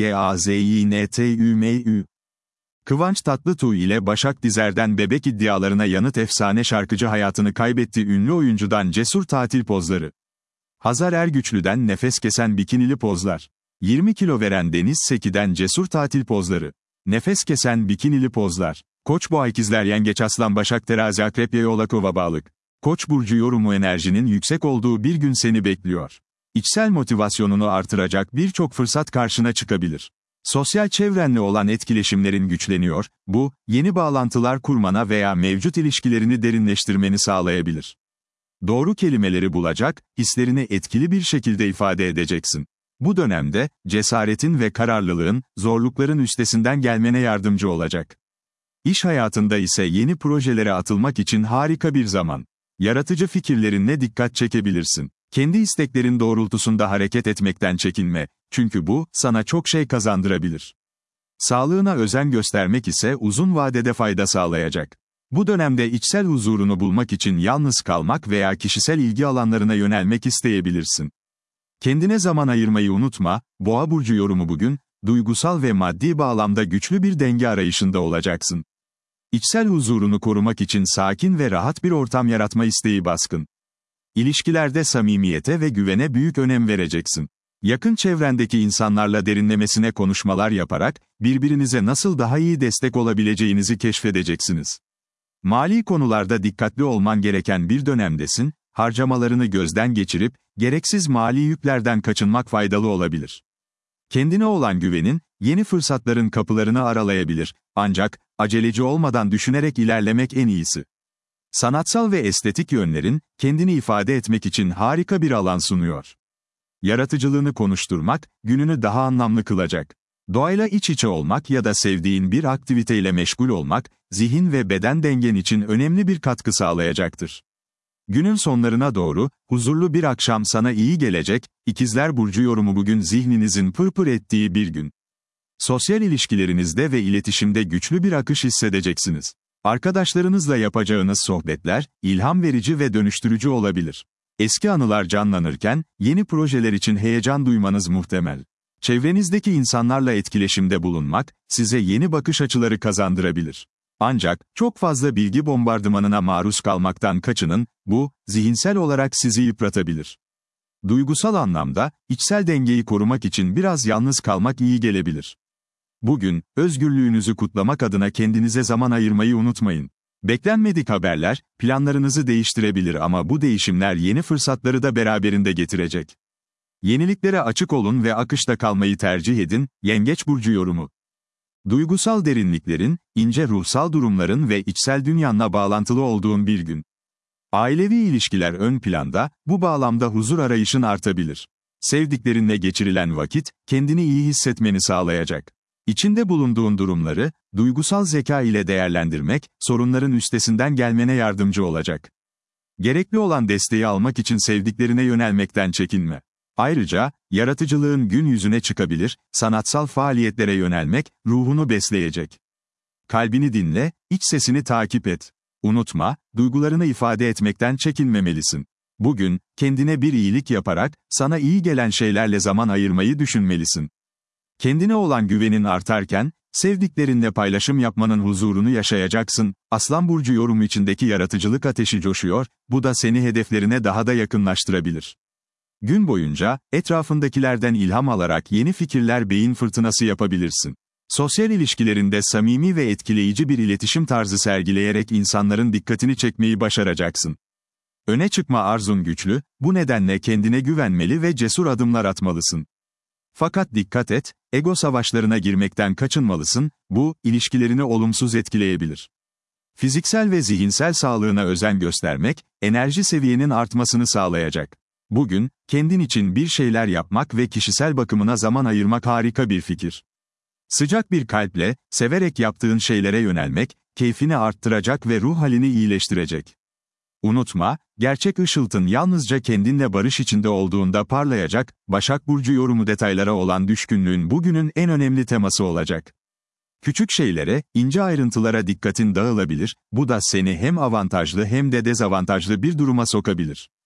magazintümü. Kıvanç Tatlıtuğ ile Başak Dizer'den bebek iddialarına yanıt efsane şarkıcı hayatını kaybetti ünlü oyuncudan cesur tatil pozları. Hazar Ergüçlü'den nefes kesen bikinili pozlar. yirmi kilo veren Deniz Seki'den cesur tatil pozları. Nefes kesen bikinili pozlar. Koç boğa ikizler yengeç aslan başak terazi akrep yay oğlak kova balık. Koç burcu yorumu enerjinin yüksek olduğu bir gün seni bekliyor. İçsel motivasyonunu artıracak birçok fırsat karşına çıkabilir. Sosyal çevrenle olan etkileşimlerin güçleniyor, bu, yeni bağlantılar kurmana veya mevcut ilişkilerini derinleştirmeni sağlayabilir. Doğru kelimeleri bulacak, hislerini etkili bir şekilde ifade edeceksin. Bu dönemde, cesaretin ve kararlılığın, zorlukların üstesinden gelmene yardımcı olacak. İş hayatında ise yeni projelere atılmak için harika bir zaman. Yaratıcı fikirlerinle dikkat çekebilirsin. Kendi isteklerin doğrultusunda hareket etmekten çekinme, çünkü bu, sana çok şey kazandırabilir. Sağlığına özen göstermek ise uzun vadede fayda sağlayacak. Bu dönemde içsel huzurunu bulmak için yalnız kalmak veya kişisel ilgi alanlarına yönelmek isteyebilirsin. Kendine zaman ayırmayı unutma, Boğa burcu yorumu bugün, duygusal ve maddi bağlamda güçlü bir denge arayışında olacaksın. İçsel huzurunu korumak için sakin ve rahat bir ortam yaratma isteği baskın. İlişkilerde samimiyete ve güvene büyük önem vereceksin. Yakın çevrendeki insanlarla derinlemesine konuşmalar yaparak, birbirinize nasıl daha iyi destek olabileceğinizi keşfedeceksiniz. Mali konularda dikkatli olman gereken bir dönemdesin, harcamalarını gözden geçirip, gereksiz mali yüklerden kaçınmak faydalı olabilir. Kendine olan güvenin, yeni fırsatların kapılarını aralayabilir, ancak, aceleci olmadan düşünerek ilerlemek en iyisi. Sanatsal ve estetik yönlerin, kendini ifade etmek için harika bir alan sunuyor. Yaratıcılığını konuşturmak, gününü daha anlamlı kılacak. Doğayla iç içe olmak ya da sevdiğin bir aktiviteyle meşgul olmak, zihin ve beden dengen için önemli bir katkı sağlayacaktır. Günün sonlarına doğru, huzurlu bir akşam sana iyi gelecek, İkizler burcu yorumu bugün zihninizin pırpır ettiği bir gün. Sosyal ilişkilerinizde ve iletişimde güçlü bir akış hissedeceksiniz. Arkadaşlarınızla yapacağınız sohbetler, ilham verici ve dönüştürücü olabilir. Eski anılar canlanırken, yeni projeler için heyecan duymanız muhtemel. Çevrenizdeki insanlarla etkileşimde bulunmak, size yeni bakış açıları kazandırabilir. Ancak, çok fazla bilgi bombardımanına maruz kalmaktan kaçının, bu, zihinsel olarak sizi yıpratabilir. Duygusal anlamda, içsel dengeyi korumak için biraz yalnız kalmak iyi gelebilir. Bugün, özgürlüğünüzü kutlamak adına kendinize zaman ayırmayı unutmayın. Beklenmedik haberler, planlarınızı değiştirebilir ama bu değişimler yeni fırsatları da beraberinde getirecek. Yeniliklere açık olun ve akışta kalmayı tercih edin, Yengeç burcu yorumu. Duygusal derinliklerin, ince ruhsal durumların ve içsel dünyanla bağlantılı olduğun bir gün. Ailevi ilişkiler ön planda, bu bağlamda huzur arayışın artabilir. Sevdiklerinle geçirilen vakit, kendini iyi hissetmeni sağlayacak. İçinde bulunduğun durumları, duygusal zeka ile değerlendirmek, sorunların üstesinden gelmene yardımcı olacak. Gerekli olan desteği almak için sevdiklerine yönelmekten çekinme. Ayrıca, yaratıcılığın gün yüzüne çıkabilir, sanatsal faaliyetlere yönelmek, ruhunu besleyecek. Kalbini dinle, iç sesini takip et. Unutma, duygularını ifade etmekten çekinmemelisin. Bugün, kendine bir iyilik yaparak, sana iyi gelen şeylerle zaman ayırmayı düşünmelisin. Kendine olan güvenin artarken, sevdiklerinle paylaşım yapmanın huzurunu yaşayacaksın. Aslan burcu yorumu içindeki yaratıcılık ateşi coşuyor, bu da seni hedeflerine daha da yakınlaştırabilir. Gün boyunca, etrafındakilerden ilham alarak yeni fikirler beyin fırtınası yapabilirsin. Sosyal ilişkilerinde samimi ve etkileyici bir iletişim tarzı sergileyerek insanların dikkatini çekmeyi başaracaksın. Öne çıkma arzun güçlü, bu nedenle kendine güvenmeli ve cesur adımlar atmalısın. Fakat dikkat et, ego savaşlarına girmekten kaçınmalısın, bu, ilişkilerini olumsuz etkileyebilir. Fiziksel ve zihinsel sağlığına özen göstermek, enerji seviyenin artmasını sağlayacak. Bugün, kendin için bir şeyler yapmak ve kişisel bakımına zaman ayırmak harika bir fikir. Sıcak bir kalple, severek yaptığın şeylere yönelmek, keyfini arttıracak ve ruh halini iyileştirecek. Unutma, gerçek ışıltın yalnızca kendinle barış içinde olduğunda parlayacak, Başak burcu yorumu detaylara olan düşkünlüğün bugünün en önemli teması olacak. Küçük şeylere, ince ayrıntılara dikkatin dağılabilir, bu da seni hem avantajlı hem de dezavantajlı bir duruma sokabilir.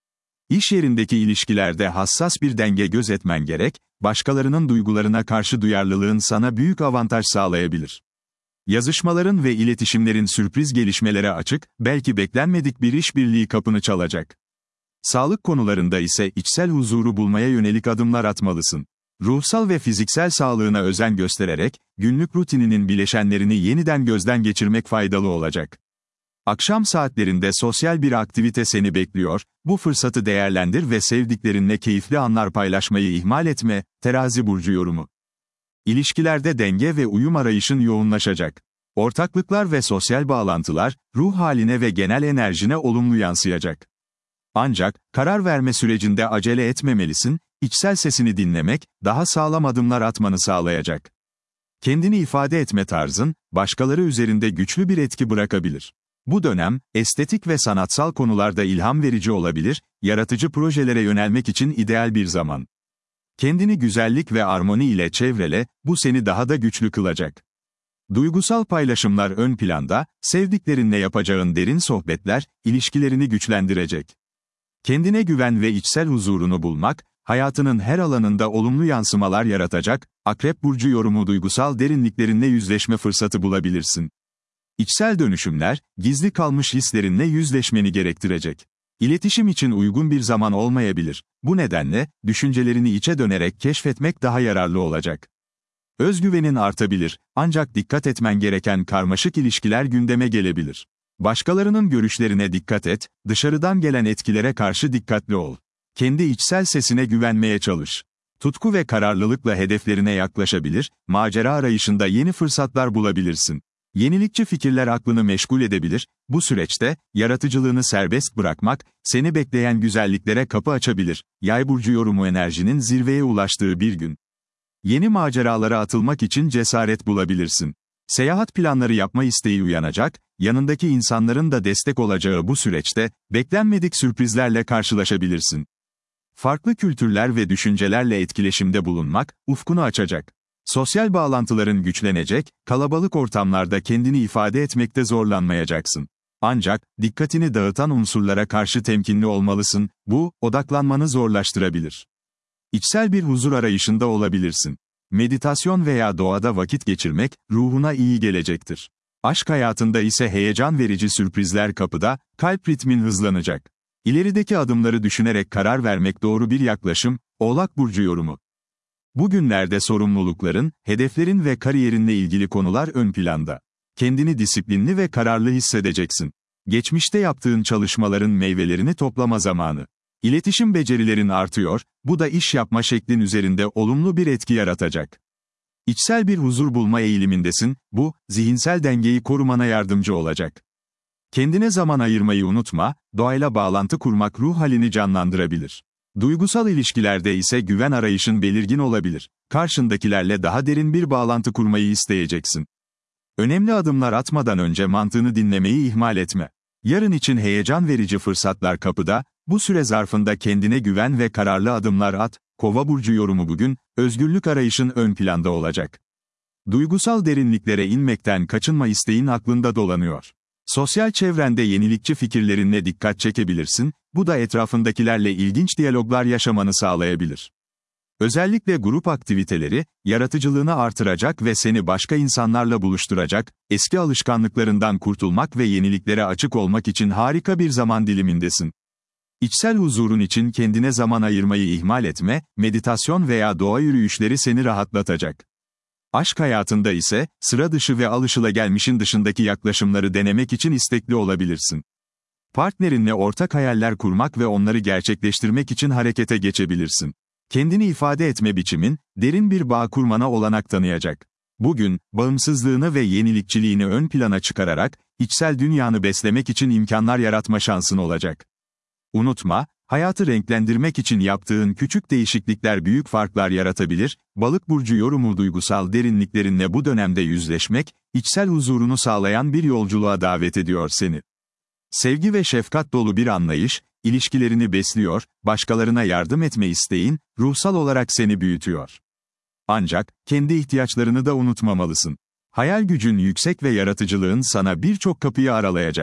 İş yerindeki ilişkilerde hassas bir denge gözetmen gerek, başkalarının duygularına karşı duyarlılığın sana büyük avantaj sağlayabilir. Yazışmaların ve iletişimlerin sürpriz gelişmelere açık, belki beklenmedik bir işbirliği kapını çalacak. Sağlık konularında ise içsel huzuru bulmaya yönelik adımlar atmalısın. Ruhsal ve fiziksel sağlığına özen göstererek, günlük rutininin bileşenlerini yeniden gözden geçirmek faydalı olacak. Akşam saatlerinde sosyal bir aktivite seni bekliyor, bu fırsatı değerlendir ve sevdiklerinle keyifli anlar paylaşmayı ihmal etme, Terazi burcu yorumu. İlişkilerde denge ve uyum arayışın yoğunlaşacak. Ortaklıklar ve sosyal bağlantılar, ruh haline ve genel enerjine olumlu yansıyacak. Ancak, karar verme sürecinde acele etmemelisin, içsel sesini dinlemek, daha sağlam adımlar atmanı sağlayacak. Kendini ifade etme tarzın, başkaları üzerinde güçlü bir etki bırakabilir. Bu dönem, estetik ve sanatsal konularda ilham verici olabilir, yaratıcı projelere yönelmek için ideal bir zaman. Kendini güzellik ve armoni ile çevrele, bu seni daha da güçlü kılacak. Duygusal paylaşımlar ön planda, sevdiklerinle yapacağın derin sohbetler, ilişkilerini güçlendirecek. Kendine güven ve içsel huzurunu bulmak, hayatının her alanında olumlu yansımalar yaratacak, Akrep burcu yorumu duygusal derinliklerinle yüzleşme fırsatı bulabilirsin. İçsel dönüşümler, gizli kalmış hislerinle yüzleşmeni gerektirecek. İletişim için uygun bir zaman olmayabilir. Bu nedenle, düşüncelerini içe dönerek keşfetmek daha yararlı olacak. Özgüvenin artabilir, ancak dikkat etmen gereken karmaşık ilişkiler gündeme gelebilir. Başkalarının görüşlerine dikkat et, dışarıdan gelen etkilere karşı dikkatli ol. Kendi içsel sesine güvenmeye çalış. Tutku ve kararlılıkla hedeflerine yaklaşabilir, macera arayışında yeni fırsatlar bulabilirsin. Yenilikçi fikirler aklını meşgul edebilir, bu süreçte, yaratıcılığını serbest bırakmak, seni bekleyen güzelliklere kapı açabilir. Yay burcu yorumu enerjinin zirveye ulaştığı bir gün. Yeni maceralara atılmak için cesaret bulabilirsin. Seyahat planları yapma isteği uyanacak, yanındaki insanların da destek olacağı bu süreçte, beklenmedik sürprizlerle karşılaşabilirsin. Farklı kültürler ve düşüncelerle etkileşimde bulunmak, ufkunu açacak. Sosyal bağlantıların güçlenecek, kalabalık ortamlarda kendini ifade etmekte zorlanmayacaksın. Ancak, dikkatini dağıtan unsurlara karşı temkinli olmalısın, bu, odaklanmanı zorlaştırabilir. İçsel bir huzur arayışında olabilirsin. Meditasyon veya doğada vakit geçirmek, ruhuna iyi gelecektir. Aşk hayatında ise heyecan verici sürprizler kapıda, kalp ritmin hızlanacak. İlerideki adımları düşünerek karar vermek doğru bir yaklaşım, Oğlak burcu yorumu. Bugünlerde sorumlulukların, hedeflerin ve kariyerinle ilgili konular ön planda. Kendini disiplinli ve kararlı hissedeceksin. Geçmişte yaptığın çalışmaların meyvelerini toplama zamanı. İletişim becerilerin artıyor, bu da iş yapma şeklin üzerinde olumlu bir etki yaratacak. İçsel bir huzur bulma eğilimindesin, bu, zihinsel dengeyi korumana yardımcı olacak. Kendine zaman ayırmayı unutma, doğayla bağlantı kurmak ruh halini canlandırabilir. Duygusal ilişkilerde ise güven arayışın belirgin olabilir. Karşındakilerle daha derin bir bağlantı kurmayı isteyeceksin. Önemli adımlar atmadan önce mantığını dinlemeyi ihmal etme. Yarın için heyecan verici fırsatlar kapıda, bu süre zarfında kendine güven ve kararlı adımlar at. Kova burcu yorumu bugün, özgürlük arayışın ön planda olacak. Duygusal derinliklere inmekten kaçınma isteğin aklında dolanıyor. Sosyal çevrende yenilikçi fikirlerinle dikkat çekebilirsin, bu da etrafındakilerle ilginç diyaloglar yaşamanı sağlayabilir. Özellikle grup aktiviteleri, yaratıcılığını artıracak ve seni başka insanlarla buluşturacak, eski alışkanlıklarından kurtulmak ve yeniliklere açık olmak için harika bir zaman dilimindesin. İçsel huzurun için kendine zaman ayırmayı ihmal etme, meditasyon veya doğa yürüyüşleri seni rahatlatacak. Aşk hayatında ise, sıra dışı ve alışılagelmişin dışındaki yaklaşımları denemek için istekli olabilirsin. Partnerinle ortak hayaller kurmak ve onları gerçekleştirmek için harekete geçebilirsin. Kendini ifade etme biçimin, derin bir bağ kurmana olanak tanıyacak. Bugün, bağımsızlığını ve yenilikçiliğini ön plana çıkararak, içsel dünyanı beslemek için imkanlar yaratma şansın olacak. Unutma, hayatı renklendirmek için yaptığın küçük değişiklikler büyük farklar yaratabilir. Balık burcu yorumu duygusal derinliklerinle bu dönemde yüzleşmek, içsel huzurunu sağlayan bir yolculuğa davet ediyor seni. Sevgi ve şefkat dolu bir anlayış, ilişkilerini besliyor, başkalarına yardım etme isteğin, ruhsal olarak seni büyütüyor. Ancak, kendi ihtiyaçlarını da unutmamalısın. Hayal gücün yüksek ve yaratıcılığın sana birçok kapıyı aralayacak.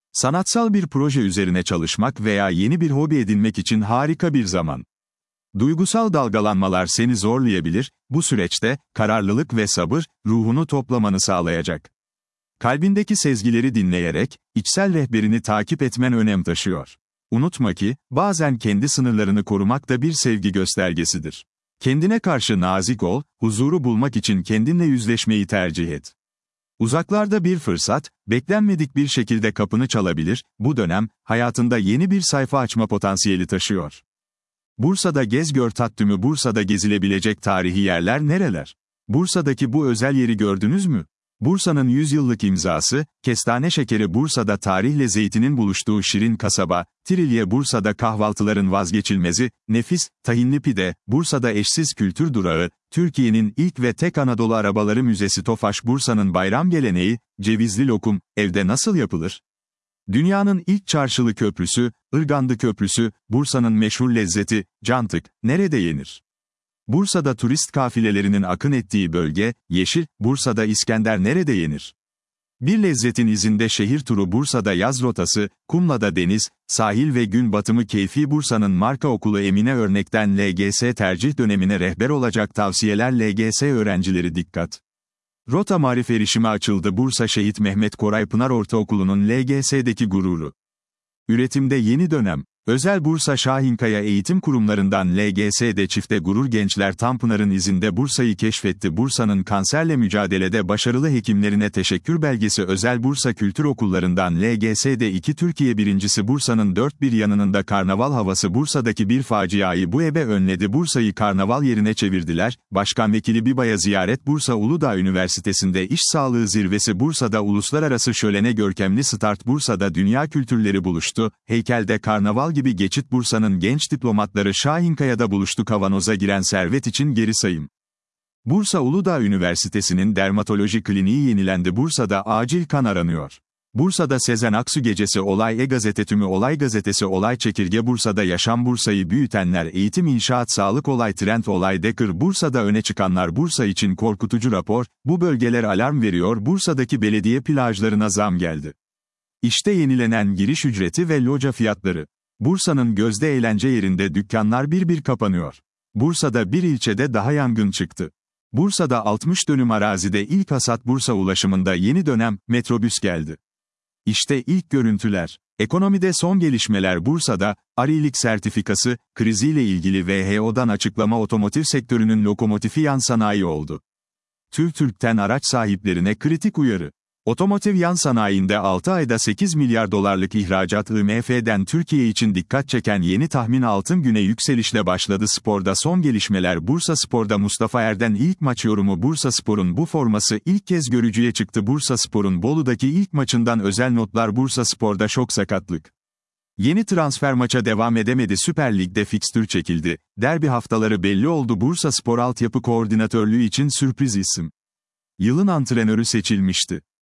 Sanatsal bir proje üzerine çalışmak veya yeni bir hobi edinmek için harika bir zaman. Duygusal dalgalanmalar seni zorlayabilir, bu süreçte, kararlılık ve sabır, ruhunu toplamanı sağlayacak. Kalbindeki sezgileri dinleyerek, içsel rehberini takip etmen önem taşıyor. Unutma ki, bazen kendi sınırlarını korumak da bir sevgi göstergesidir. Kendine karşı nazik ol, huzuru bulmak için kendinle yüzleşmeyi tercih et. Uzaklarda bir fırsat, beklenmedik bir şekilde kapını çalabilir, bu dönem, hayatında yeni bir sayfa açma potansiyeli taşıyor. Bursa'da gez gör tat tümü Bursa'da gezilebilecek tarihi yerler nereler? Bursa'daki bu özel yeri gördünüz mü? Bursa'nın yüzyıllık imzası, kestane şekeri Bursa'da tarihle zeytinin buluştuğu şirin kasaba, Trilye Bursa'da kahvaltıların vazgeçilmezi, nefis, tahinli pide, Bursa'da eşsiz kültür durağı, Türkiye'nin ilk ve tek Anadolu Arabaları Müzesi Tofaş Bursa'nın bayram geleneği, cevizli lokum, evde nasıl yapılır? Dünyanın ilk çarşılı köprüsü, Irgandı Köprüsü, Bursa'nın meşhur lezzeti, cantık, nerede yenir? Bursa'da turist kafilelerinin akın ettiği bölge, yeşil, Bursa'da İskender nerede yenir? Bir lezzetin izinde şehir turu Bursa'da yaz rotası, Kumla'da deniz, sahil ve gün batımı keyfi Bursa'nın marka okulu Emine Örnek'ten L G S tercih dönemine rehber olacak tavsiyeler L G S öğrencileri dikkat! Rota Marif erişime açıldı Bursa Şehit Mehmet Koray Pınar Ortaokulu'nun L G S'deki gururu. Üretimde yeni dönem. Özel Bursa Şahinkaya Eğitim Kurumlarından L G S'de çifte gurur gençler Tanpınar'ın izinde Bursa'yı keşfetti. Bursa'nın kanserle mücadelede başarılı hekimlerine teşekkür belgesi Özel Bursa Kültür Okullarından L G S'de iki Türkiye birincisi Bursa'nın dört bir yanında karnaval havası Bursa'daki bir faciayı bu ebe önledi. Bursa'yı karnaval yerine çevirdiler. Başkan Vekili Biba'ya ziyaret Bursa Uludağ Üniversitesi'nde İş Sağlığı Zirvesi Bursa'da uluslararası şölene görkemli start Bursa'da dünya kültürleri buluştu. Heykelde karnaval gibi geçit Bursa'nın genç diplomatları Şahinkaya'da buluştu. Kavanoza giren servet için geri sayım. Bursa Uludağ Üniversitesi'nin dermatoloji kliniği yenilendi. Bursa'da acil kan aranıyor. Bursa'da Sezen Aksu gecesi olay e-gazete tümü olay gazetesi olay çekirge Bursa'da yaşam Bursa'yı büyütenler eğitim inşaat sağlık olay trend olay dekır Bursa'da öne çıkanlar Bursa için korkutucu rapor, bu bölgeler alarm veriyor Bursa'daki belediye plajlarına zam geldi. İşte yenilenen giriş ücreti ve loca fiyatları. Bursa'nın gözde eğlence yerinde dükkanlar bir bir kapanıyor. Bursa'da bir ilçede daha yangın çıktı. Bursa'da altmış dönüm arazide ilk hasat Bursa ulaşımında yeni dönem, metrobüs geldi. İşte ilk görüntüler. Ekonomide son gelişmeler Bursa'da, Arilik sertifikası, kriziyle ilgili V H O'dan açıklama otomotiv sektörünün lokomotifi yan sanayi oldu. TÜRTÜRK'ten araç sahiplerine kritik uyarı. Otomotiv yan sanayinde altı ayda sekiz milyar dolarlık ihracat I M F'den Türkiye için dikkat çeken yeni tahmin altın güne yükselişle başladı. Sporda son gelişmeler Bursa Spor'da Mustafa Erden ilk maç yorumu Bursa Spor'un bu forması ilk kez görücüye çıktı. Bursa Spor'un Bolu'daki ilk maçından özel notlar Bursa Spor'da şok sakatlık. Yeni transfer maça devam edemedi. Süper Lig'de fikstür çekildi. Derbi haftaları belli oldu. Bursa Spor altyapı koordinatörlüğü için sürpriz isim. Yılın antrenörü seçilmişti.